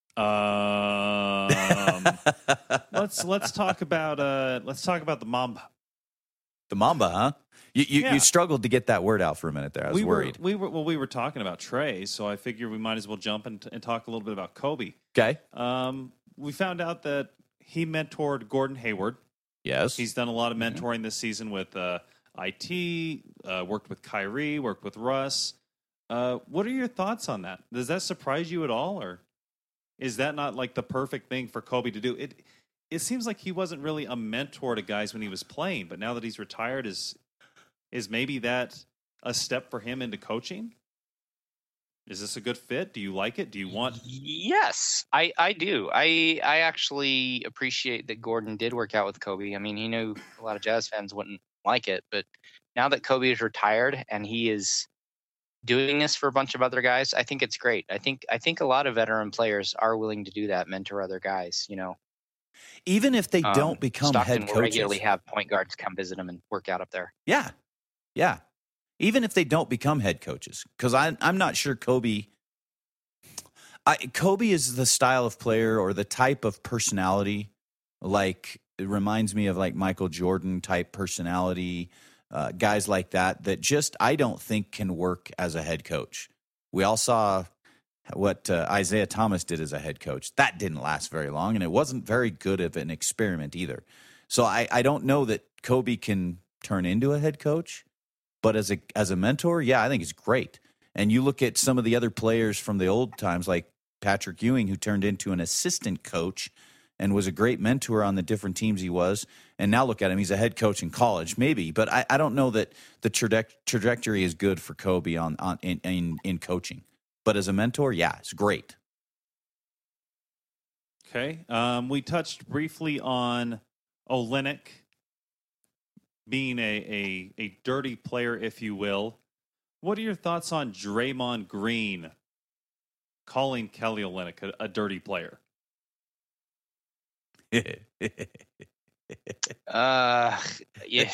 Um, let's let's talk about uh, let's talk about the Mamba. The Mamba, huh? You you, Yeah. you struggled to get that word out for a minute there. I was we worried. Were, we were well, we were talking about Trey, so I figured we might as well jump and, and talk a little bit about Kobe. Okay. Um, we found out that he mentored Gordon Hayward. Yes. He's done a lot of mentoring this season with uh, I T, uh, worked with Kyrie, worked with Russ. Uh, what are your thoughts on that? Does that surprise you at all, or is that not like the perfect thing for Kobe to do? It it seems like he wasn't really a mentor to guys when he was playing, but now that he's retired, is is maybe that a step for him into coaching? Is this a good fit? Do you like it? Do you want? Yes, I, I do. I I actually appreciate that Gordon did work out with Kobe. I mean, he knew a lot of Jazz fans wouldn't like it, but now that Kobe is retired and he is doing this for a bunch of other guys, I think it's great. I think I think a lot of veteran players are willing to do that, mentor other guys. You know, even if they um, don't become Stockton head will coaches. regularly have point guards come visit him and work out up there. Yeah, yeah. Even if they don't become head coaches, because I'm I'm not sure Kobe. I, Kobe is the style of player or the type of personality, like it reminds me of like Michael Jordan type personality, uh, guys like that that just I don't think can work as a head coach. We all saw what uh, Isaiah Thomas did as a head coach. That didn't last very long, and it wasn't very good of an experiment either. So I, I don't know that Kobe can turn into a head coach. But as a as a mentor, yeah, I think it's great. And you look at some of the other players from the old times, like Patrick Ewing, who turned into an assistant coach and was a great mentor on the different teams he was. And now look at him; he's a head coach in college, maybe. But I, I don't know that the traje- trajectory is good for Kobe on on in, in in coaching. But as a mentor, yeah, it's great. Okay. Um, we touched briefly on Olynyk being a, a, a dirty player, if you will. What are your thoughts on Draymond Green calling Kelly Olynyk a, a dirty player? Uh, yeah.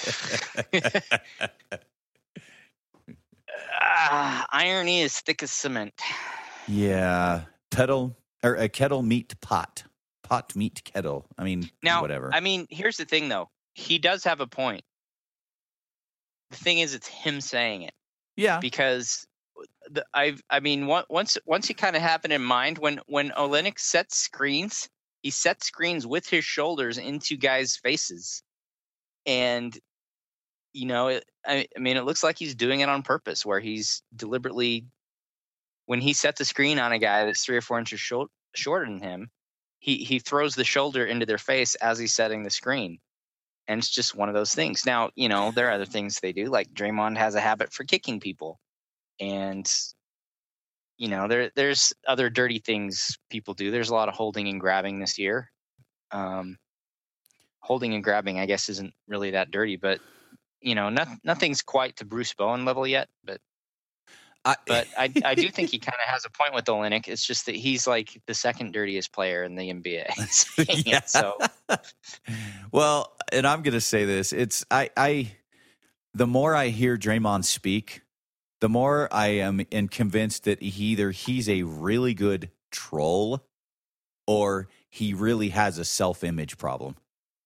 uh, irony is thick as cement. Yeah, pedal or a kettle meet pot, pot meet kettle. I mean, Now, whatever. I mean, here's the thing, though. He does have a point. The thing is, it's him saying it. Yeah, because the, I've, I mean, once once you kind of have it in mind, when when Olynyk sets screens, he sets screens with his shoulders into guys' faces, and you know, it, I, I mean, it looks like he's doing it on purpose, where he's deliberately, when he sets a screen on a guy that's three or four inches short, shorter than him, he he throws the shoulder into their face as he's setting the screen. And it's just one of those things. Now, you know, there are other things they do. Like Draymond has a habit for kicking people. And, you know, there there's other dirty things people do. There's a lot of holding and grabbing this year. Um, holding and grabbing, I guess, isn't really that dirty. But, you know, not, nothing's quite to Bruce Bowen level yet. But I, but I, I do think he kind of has a point with Olynyk. It's just that he's like the second dirtiest player in the N B A. yeah. So, well, and I'm going to say this. It's I, I. The more I hear Draymond speak, the more I am in convinced that he either he's a really good troll or he really has a self-image problem.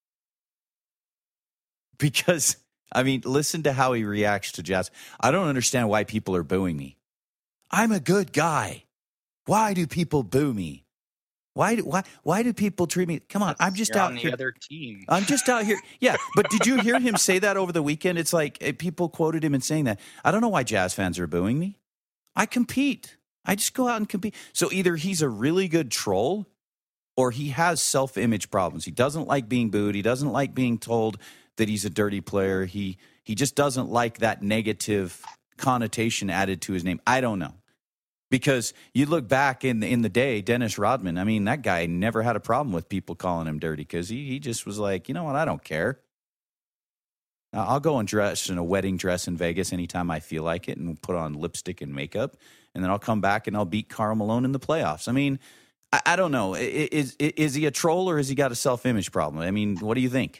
Because, I mean, listen to how he reacts to Jazz. I don't understand why people are booing me. I'm a good guy. Why do people boo me? Why do, why, why do people treat me? Come on, I'm just You're out on the here. other team. I'm just out here. Yeah, but did you hear him say that over the weekend? It's like eh, people quoted him in saying that. I don't know why Jazz fans are booing me. I compete. I just go out and compete. So either he's a really good troll or he has self-image problems. He doesn't like being booed. He doesn't like being told that he's a dirty player. He he just doesn't like that negative connotation added to his name. I don't know. Because you look back in the, in the day, Dennis Rodman, I mean, that guy never had a problem with people calling him dirty because he, he just was like, you know what, I don't care. I'll go and dress in a wedding dress in Vegas anytime I feel like it and put on lipstick and makeup, and then I'll come back and I'll beat Karl Malone in the playoffs. I mean, I, I don't know. Is, is, is he a troll or has he got a self-image problem? I mean, what do you think?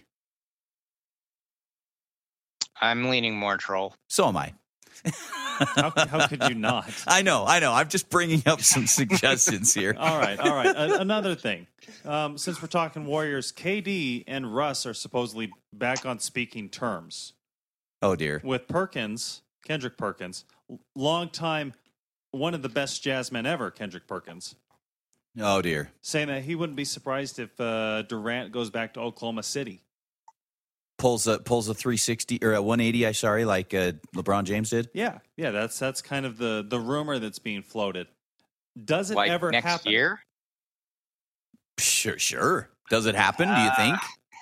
I'm leaning more troll. So am I. How, how could you not? I know, I know. I'm just bringing up some suggestions here. All right, all right. A- another thing. Um, since we're talking Warriors, K D and Russ are supposedly back on speaking terms. Oh, dear. With Perkins, Kendrick Perkins, long time, one of the best jazz men ever, Kendrick Perkins, Oh, dear. saying that he wouldn't be surprised if uh, Durant goes back to Oklahoma City. Pulls a pulls a three sixty or a one eighty. I sorry, like uh, LeBron James did. Yeah, yeah. That's that's kind of the the rumor that's being floated. Does it Like ever next happen? year? Sure, sure. Does it happen? Do you think?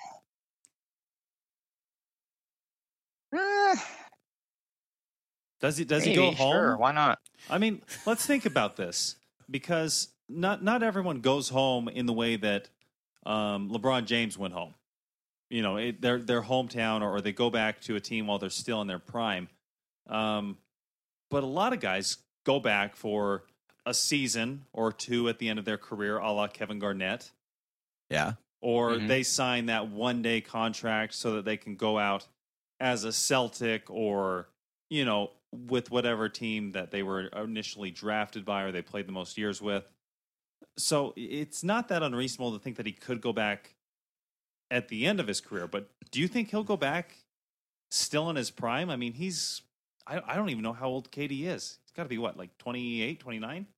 Uh, Does he does maybe, he go home? Sure, why not? I mean, let's think about this because not not everyone goes home in the way that um, LeBron James went home. You know, it, their their hometown, or, or they go back to a team while they're still in their prime. Um, but a lot of guys go back for a season or two at the end of their career, a la Kevin Garnett. Yeah. Or Mhm. they sign that one day contract so that they can go out as a Celtic or, you know, with whatever team that they were initially drafted by or they played the most years with. So it's not that unreasonable to think that he could go back at the end of his career. But do you think he'll go back still in his prime? I mean, he's, I, I don't even know how old K D is. He's got to be what, like twenty-eight, twenty-nine?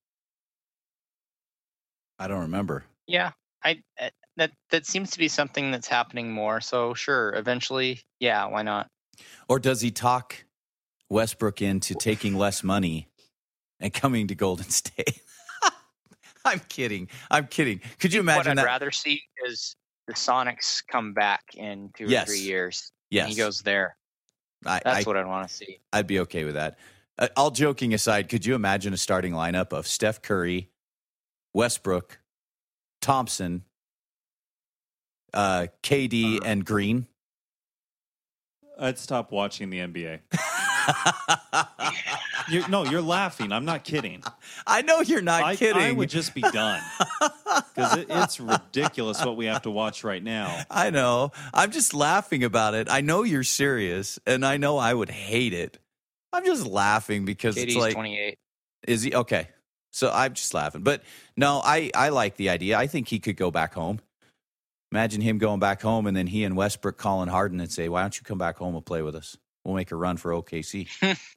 I don't remember. Yeah, I uh, that that seems to be something that's happening more. So sure, eventually, yeah, why not? Or does he talk Westbrook into taking less money and coming to Golden State? I'm kidding. I'm kidding. Could you imagine what I'd that? rather see is the Sonics come back in two Yes. or three years. Yes. And he goes there. I, That's I, what I'd want to see. I'd be okay with that. Uh, all joking aside, could you imagine a starting lineup of Steph Curry, Westbrook, Thompson, uh, K D, and Green? I'd stop watching the N B A. You're, no, you're laughing. I'm not kidding. I know you're not I, kidding. I would just be done because it, it's ridiculous what we have to watch right now. I know. I'm just laughing about it. I know you're serious, and I know I would hate it. I'm just laughing because K D's it's like, twenty-eight. is he okay? So I'm just laughing, but no, I I like the idea. I think he could go back home. Imagine him going back home, and then he and Westbrook calling Harden and say, "Why don't you come back home and play with us? We'll make a run for O K C."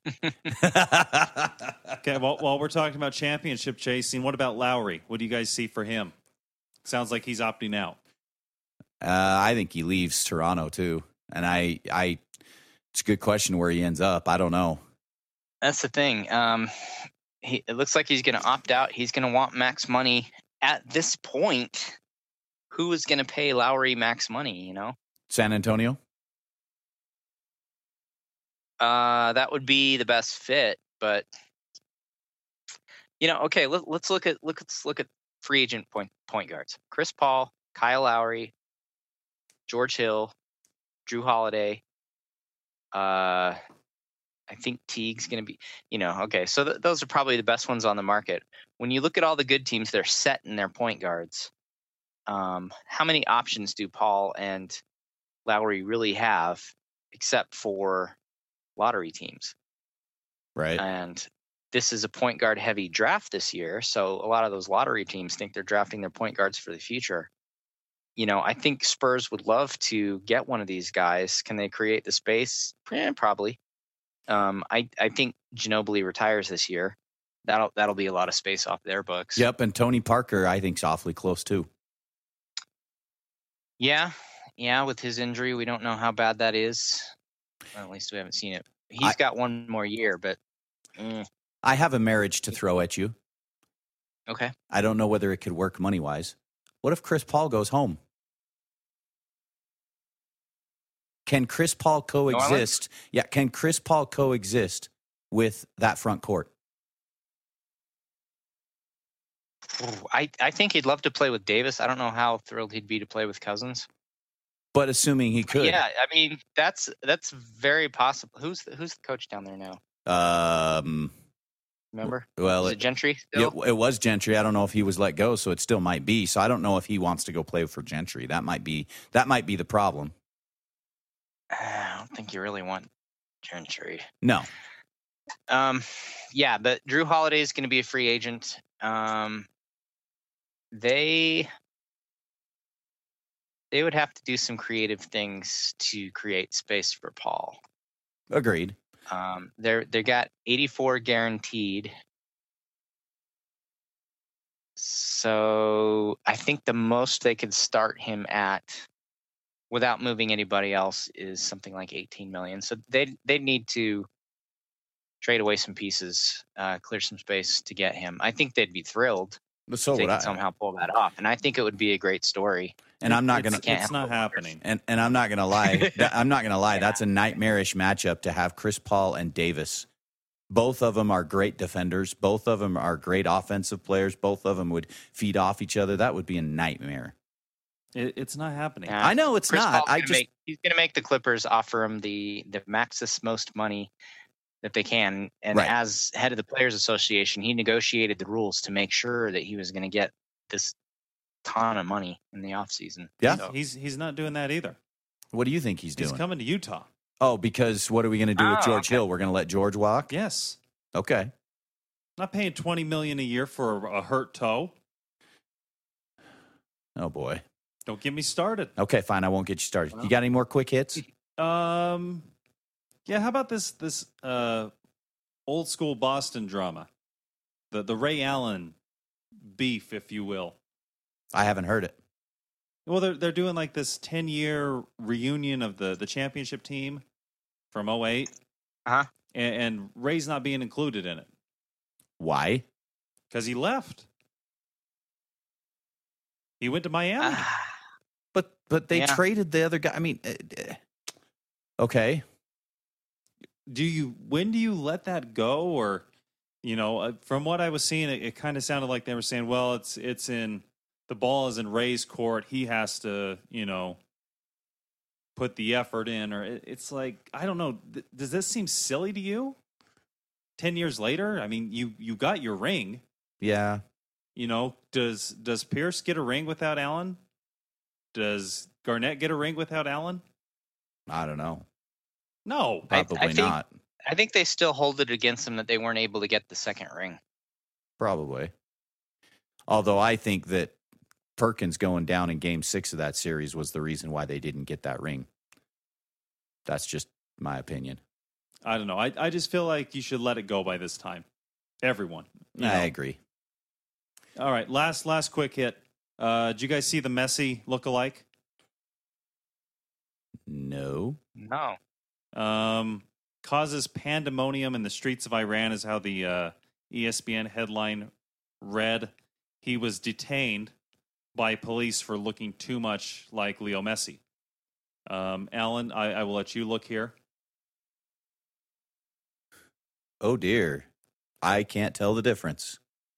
Okay, well, while we're talking about championship chasing, what about Lowry? What do you guys see for him? Sounds like he's opting out. Uh, I think he leaves Toronto too, and I, I, it's a good question where he ends up. I don't know. That's the thing. Um, he, it looks like he's going to opt out. He's going to want max money. At this point, who is going to pay Lowry max money, you know? San Antonio. Uh, that would be the best fit, but you know, okay, let, let's look at look let's look at free agent point point guards. Chris Paul, Kyle Lowry, George Hill, Drew Holiday. Uh, I think Teague's going to be, you know, okay. So th- those are probably the best ones on the market. When you look at all the good teams, they're set in their point guards. Um, how many options do Paul and Lowry really have, except for lottery teams. Right. And this is a point guard heavy draft this year. So a lot of those lottery teams think they're drafting their point guards for the future. You know, I think Spurs would love to get one of these guys. Can they create the space? Eh, probably. Um, I, I think Ginobili retires this year. That'll that'll be a lot of space off their books. Yep, and Tony Parker, I think, is awfully close too. Yeah, yeah. With his injury, we don't know how bad that is. Well, at least we haven't seen it. He's I, got one more year, but mm. I have a marriage to throw at you. Okay. I don't know whether it could work money wise. What if Chris Paul goes home? Can Chris Paul coexist? No, like- yeah, can Chris Paul coexist with that front court? I, I think he'd love to play with Davis. I don't know how thrilled he'd be to play with Cousins. But assuming he could. Yeah, I mean, that's that's very possible. Who's the, who's the coach down there now? Um, Remember? Well, Is it Gentry still? Yeah, it was Gentry. I don't know if he was let go, so it still might be. So I don't know if he wants to go play for Gentry. That might be that might be the problem. I don't think you really want Gentry. No. Um, yeah, but Drew Holiday is going to be a free agent. Um, they they would have to do some creative things to create space for Paul. Agreed. Um, they're they got eighty-four guaranteed. So I think the most they could start him at without moving anybody else is something like eighteen million. So they they need to trade away some pieces, uh, clear some space to get him. I think they'd be thrilled but so if they would could I. somehow pull that off. And I think it would be a great story. And I'm not it's, gonna. It's not happening. And and I'm not gonna lie. that, I'm not gonna lie. Yeah. That's a nightmarish matchup to have Chris Paul and Davis. Both of them are great defenders. Both of them are great offensive players. Both of them would feed off each other. That would be a nightmare. It, it's not happening. Yeah. I know it's Chris not. Paul's I gonna just make, he's going to make the Clippers offer him the the maxest most money that they can. And right. as head of the Players Association, he negotiated the rules to make sure that he was going to get this ton of money in the offseason. Yeah, so. he's he's not doing that either. What do you think he's doing? He's coming to Utah. Oh, because what are we going to do with oh, George okay. Hill? We're going to let George walk? Yes. Okay. Not paying twenty million dollars a year for a hurt toe. Oh, boy. Don't get me started. Okay, fine. I won't get you started. You got any more quick hits? Um, yeah. How about this this uh old school Boston drama, the the Ray Allen beef, if you will. I haven't heard it. Well, they're they're doing like this ten year reunion of the the championship team from oh eight. Uh-huh. And, and Ray's not being included in it. Why? Because he left. He went to Miami. Ah. But but they Yeah. traded the other guy. I mean, uh, uh, okay. Do you when do you let that go? Or, you know, uh, from what I was seeing, it, it kind of sounded like they were saying, well, it's it's in the ball is in Ray's court. He has to, you know, put the effort in. Or it, it's like, I don't know. Th- does this seem silly to you? Ten years later, I mean, you you got your ring. Yeah. You know, does does Pierce get a ring without Allen? Does Garnett get a ring without Allen? I don't know. No, I- Probably I think- not. I think they still hold it against them that they weren't able to get the second ring. Probably. Although I think that Perkins going down in game six of that series was the reason why they didn't get that ring. That's just my opinion. I don't know. I, I just feel like you should let it go by this time. Everyone. you I know. agree. All right, last last quick hit. Uh, did you guys see the Messi look-alike? No. No. Um, causes pandemonium in the streets of Iran is how the uh, E S P N headline read. He was detained by police for looking too much like Leo Messi. Um, Alan, I, I will let you look here. Oh dear. I can't tell the difference.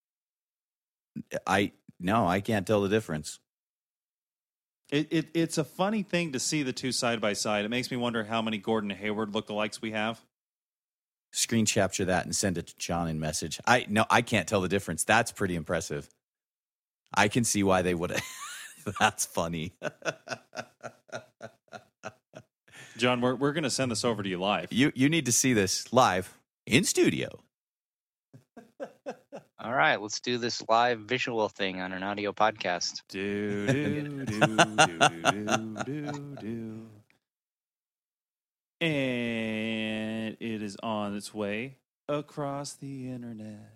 I no, I can't tell the difference. It, it It's a funny thing to see the two side by side. It makes me wonder how many Gordon Hayward lookalikes we have. Screen capture that and send it to John in message. I no, I can't tell the difference. That's pretty impressive. I can see why they would have. That's funny. John, we're we're going to send this over to you live. You you need to see this live in studio. All right, let's do this live visual thing on an audio podcast. Do do do do do do do. And it is on its way across the internet.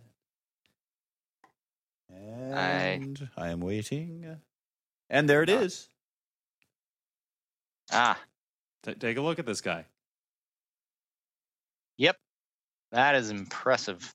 And I, I am waiting. And there it Ah. is. Ah, T- take a look at this guy. yep. That is impressive.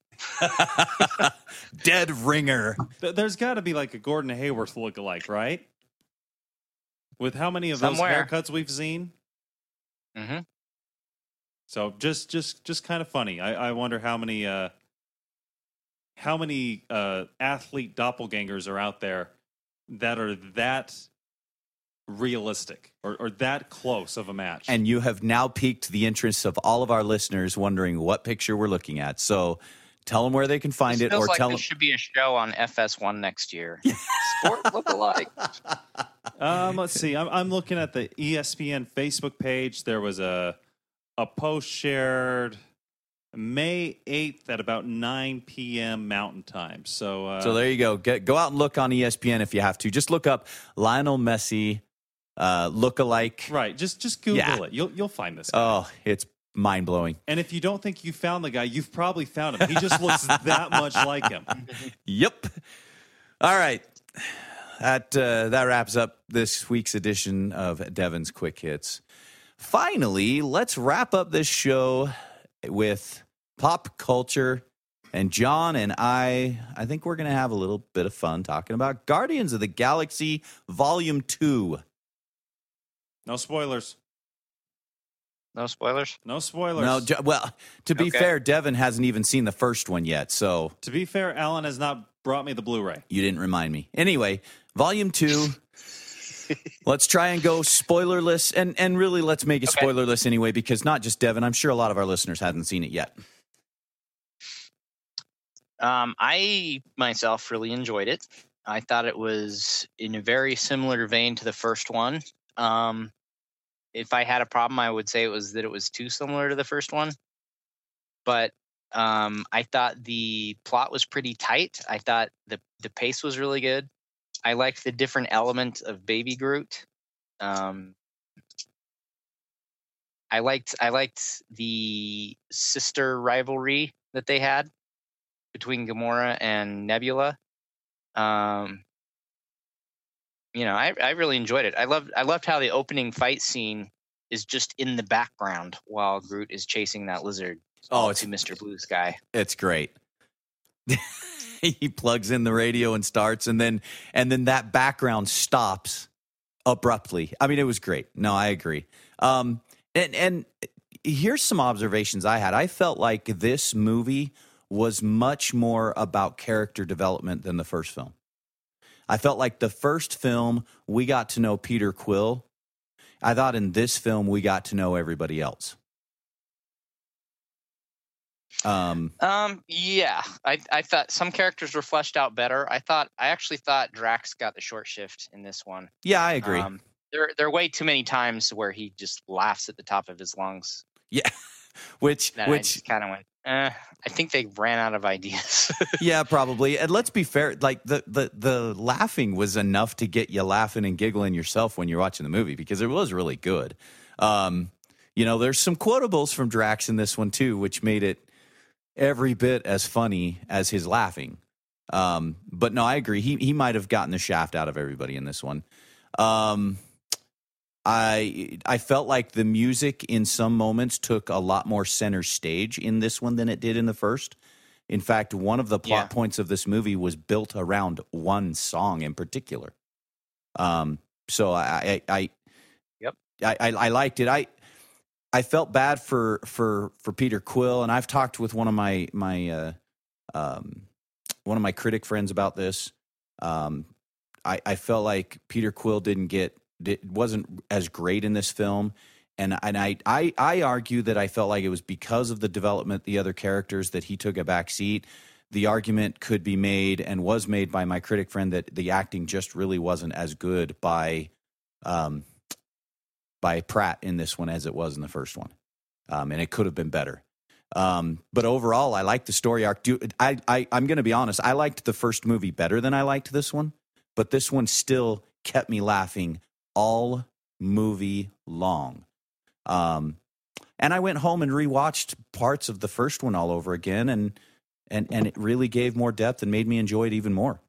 Dead ringer. Th- There's got to be like a Gordon Hayworth lookalike, right? With how many of those Somewhere. haircuts we've seen? Mm-hmm. So just just just kind of funny. I, I wonder how many uh, how many uh, athlete doppelgangers are out there that are that realistic or, or that close of a match. And you have now piqued the interest of all of our listeners wondering what picture we're looking at. So tell them where they can find This it, feels or like tell this them. should be a show on F S one next year. Sport look-alike. Um, let's see. I'm, I'm looking at the E S P N Facebook page. There was a a post shared May eighth at about nine p.m. Mountain Time. So, uh, So there you go. Get, go out and look on E S P N if you have to. Just look up Lionel Messi uh, lookalike. right, just just Google Yeah. it. You'll you'll find this guy. Oh, it's mind blowing. And if you don't think you found the guy, you've probably found him. He just looks that much like him. Yep. All right. That uh, that wraps up this week's edition of Devin's Quick Hits. Finally, let's wrap up this show with pop culture. And John and I, I think we're going to have a little bit of fun talking about Guardians of the Galaxy Volume two. No spoilers. No spoilers? No spoilers. No, Jo- well, to be Okay. fair, Devin hasn't even seen the first one yet, so To be fair, Alan has not brought me the Blu-ray. you didn't remind me. Anyway, Volume two. Let's try and go spoilerless, and, and really let's make it Okay. spoilerless anyway, because not just Devin, I'm sure a lot of our listeners hadn't seen it yet. Um, I myself really enjoyed it. I thought it was in a very similar vein to the first one. Um, if I had a problem, I would say it was that it was too similar to the first one. But um, I thought the plot was pretty tight. I thought the the pace was really good. I liked the different element of Baby Groot. Um, I liked I liked the sister rivalry that they had between Gamora and Nebula. Um, you know, I, I really enjoyed it. I loved I loved how the opening fight scene is just in the background while Groot is chasing that lizard. Oh, all it's- to Mister Blue Sky. It's great. He plugs in the radio and starts, and then and then that background stops abruptly. I mean, it was great. No, I agree. Um, and and here's some observations I had. I felt like this movie was much more about character development than the first film. I felt like the first film, we got to know Peter Quill. I thought in this film, we got to know everybody else. Um, Um, yeah, I I thought some characters were fleshed out better. I thought I actually thought Drax got the short shift in this one. yeah, I agree. Um, there there are way too many times where he just laughs at the top of his lungs. yeah, which That I which just kind of went. Eh, I think they ran out of ideas. yeah, probably. And let's be fair, like the, the the laughing was enough to get you laughing and giggling yourself when you're watching the movie, because it was really good. Um, you know, there's some quotables from Drax in this one too, which made it every bit as funny as his laughing. Um, but no, I agree. He he might have gotten the shaft out of everybody in this one. Um, I I felt like the music in some moments took a lot more center stage in this one than it did in the first. In fact, one of the plot Yeah. points of this movie was built around one song in particular. Um, so I I, I Yep. I, I I liked it. I I felt bad for for for Peter Quill, and I've talked with one of my my uh, um, one of my critic friends about this. Um, I, I felt like Peter Quill didn't get did, wasn't as great in this film, and and I, I I argue that I felt like it was because of the development of the other characters that he took a back seat. The argument could be made and was made by my critic friend that the acting just really wasn't as good by um, by Pratt in this one as it was in the first one, um, and it could have been better. Um, but overall, I like the story arc. Do, I, I, I'm going to be honest. I liked the first movie better than I liked this one, but this one still kept me laughing all movie long. Um, and I went home and rewatched parts of the first one all over again, and and and it really gave more depth and made me enjoy it even more.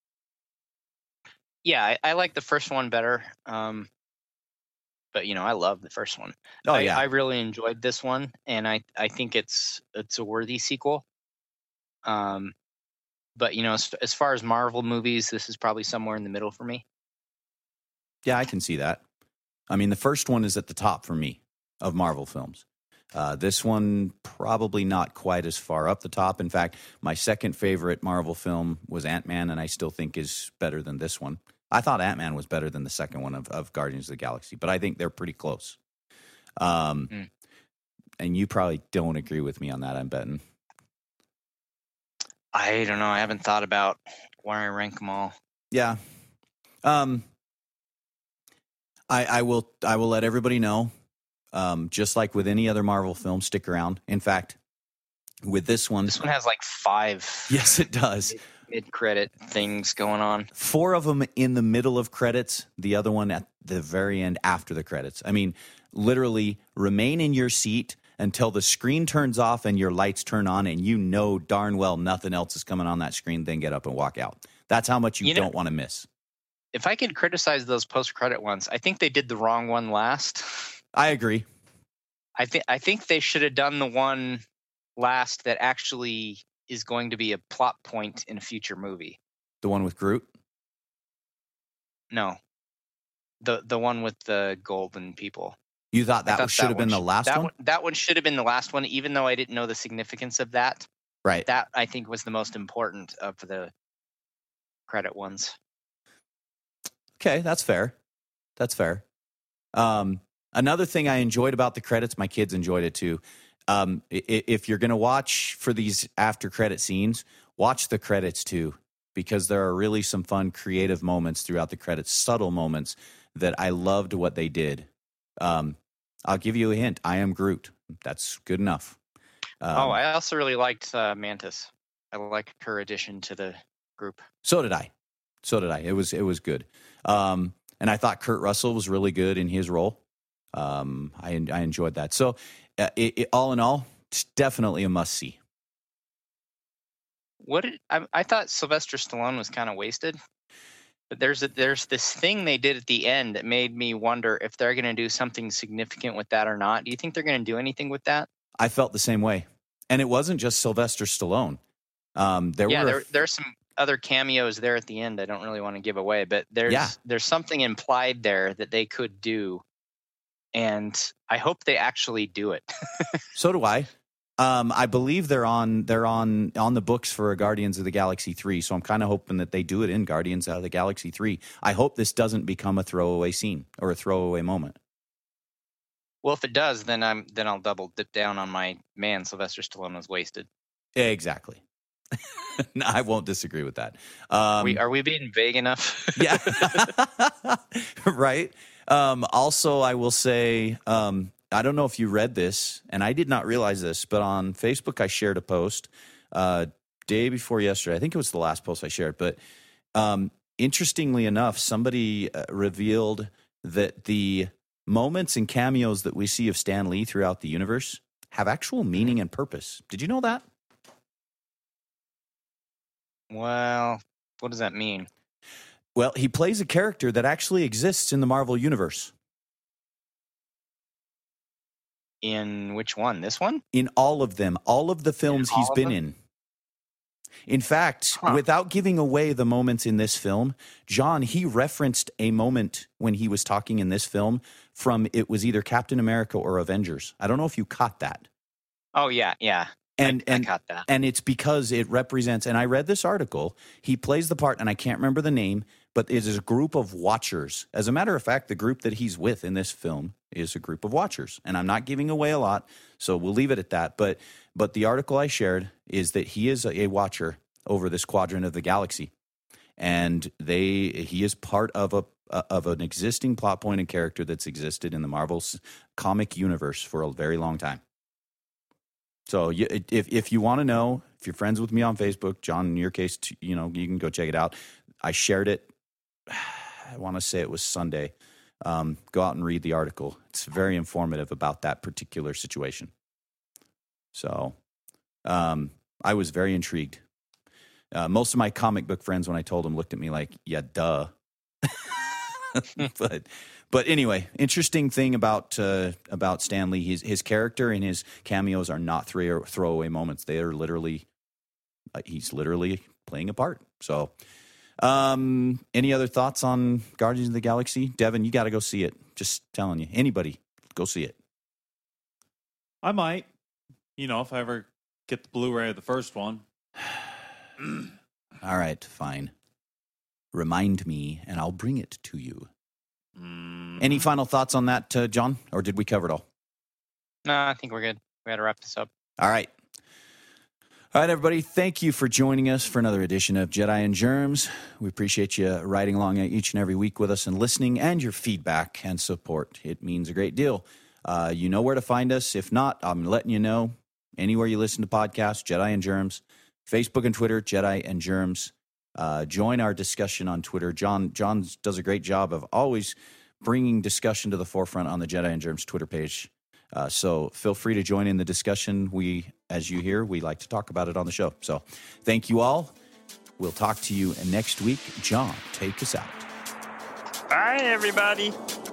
Yeah, I, I like the first one better. Um, But you know, I love the first one. Oh I, yeah, I really enjoyed this one, and I, I think it's it's a worthy sequel. Um, but you know, as, as far as Marvel movies, this is probably somewhere in the middle for me. yeah, I can see that. I mean, the first one is at the top for me of Marvel films. Uh, this one probably not quite as far up the top. In fact, my second favorite Marvel film was Ant-Man, and I still think is better than this one. I thought Ant-Man was better than the second one of, of Guardians of the Galaxy, but I think they're pretty close. Um, mm. And you probably don't agree with me on that, I'm betting. I don't know. I haven't thought about where I rank them all. Yeah. Um, I, I will I will let everybody know, um, just like with any other Marvel film, stick around. In fact, with this one... This one has like five... Yes, it does. It, mid-credit things going on. Four of them in the middle of credits, the other one at the very end after the credits. I mean, literally remain in your seat until the screen turns off and your lights turn on and you know darn well nothing else is coming on that screen, then get up and walk out. That's how much you, you know, don't want to miss. If I could criticize those post-credit ones, I think they did the wrong one last. I agree. I think I think they should have done the one last that actually is going to be a plot point in a future movie. The one with Groot? No. The the one with the golden people. You thought that thought should that have been should, the last that one? one? That one should have been the last one, even though I didn't know the significance of that. Right. That, I think, was the most important of the credit ones. Okay, that's fair. That's fair. Um, another thing I enjoyed about the credits, my kids enjoyed it too. Um, if you're going to watch for these after credit scenes, watch the credits too, because there are really some fun, creative moments throughout the credits, subtle moments that I loved what they did. Um, I'll give you a hint. I am Groot. That's good enough. Um, oh, I also really liked uh, Mantis. I liked her addition to the group. So did I. So did I. It was it was good. Um, and I thought Kurt Russell was really good in his role. Um, I I enjoyed that. So uh, it, it, all in all, it's definitely a must see. What did, I, I thought Sylvester Stallone was kind of wasted, but there's a, there's this thing they did at the end that made me wonder if they're going to do something significant with that or not. Do you think they're going to do anything with that? I felt the same way, and it wasn't just Sylvester Stallone. Um, there yeah, were there there's some other cameos there at the end. I don't really want to give away, but there's yeah. there's something implied there that they could do, and I hope they actually do it. So do I. Um, I believe they're on they're on on the books for Guardians of the Galaxy three, so I'm kind of hoping that they do it in Guardians of the Galaxy three. I hope this doesn't become a throwaway scene or a throwaway moment. Well, if it does, then I'm then I'll double dip down on my man. Sylvester Stallone was wasted. Exactly. No, I won't disagree with that. Um, we, are we being vague enough? Yeah. Right. Um, also, I will say, um, I don't know if you read this, and I did not realize this, but on Facebook I shared a post uh, day before yesterday. I think it was the last post I shared. But um, interestingly enough, somebody uh, revealed that the moments and cameos that we see of Stan Lee throughout the universe have actual meaning and purpose. Did you know that? Well, what does that mean? Well, he plays a character that actually exists in the Marvel Universe. In which one? This one? In all of them. All of the films he's been in. In fact, huh. without giving away the moments in this film, John, he referenced a moment when he was talking in this film from, it was either Captain America or Avengers. I don't know if you caught that. Oh, yeah, yeah. And I, and, I caught that. And it's because it represents, and I read this article, he plays the part, and I can't remember the name, but it is a group of watchers. As a matter of fact, the group that he's with in this film is a group of watchers. And I'm not giving away a lot, so we'll leave it at that. But but the article I shared is that he is a, a watcher over this quadrant of the galaxy. And they he is part of a uh, of an existing plot point and character that's existed in the Marvel comic universe for a very long time. So you, if if you want to know, if you're friends with me on Facebook, John, in your case, you know, you can go check it out. I shared it. I want to say it was Sunday. Um, go out and read the article. It's very informative about that particular situation. So um, I was very intrigued. Uh, most of my comic book friends, when I told them, looked at me like, yeah, duh. but but anyway, interesting thing about uh, about Stan Lee, his, his character and his cameos are not throw, throwaway moments. They are literally, uh, he's literally playing a part. So um, any other thoughts on Guardians of the Galaxy? Devin, you got to go see it. Just telling you. Anybody, go see it. I might. You know, if I ever get the Blu-ray of the first one. All right, fine. Remind me, and I'll bring it to you. Mm. Any final thoughts on that, uh, John? Or did we cover it all? No, I think we're good. We got to wrap this up. All right. All right, everybody. Thank you for joining us for another edition of Jedi and Germs. We appreciate you riding along each and every week with us and listening, and your feedback and support. It means a great deal. Uh, you know where to find us. If not, I'm letting you know. Anywhere you listen to podcasts, Jedi and Germs. Facebook and Twitter, Jedi and Germs. Uh, join our discussion on Twitter. John John does a great job of always bringing discussion to the forefront on the Jedi and Germs Twitter page. Uh, so feel free to join in the discussion. We, as you hear, we like to talk about it on the show. So thank you all. We'll talk to you next week. John, take us out. Bye, everybody.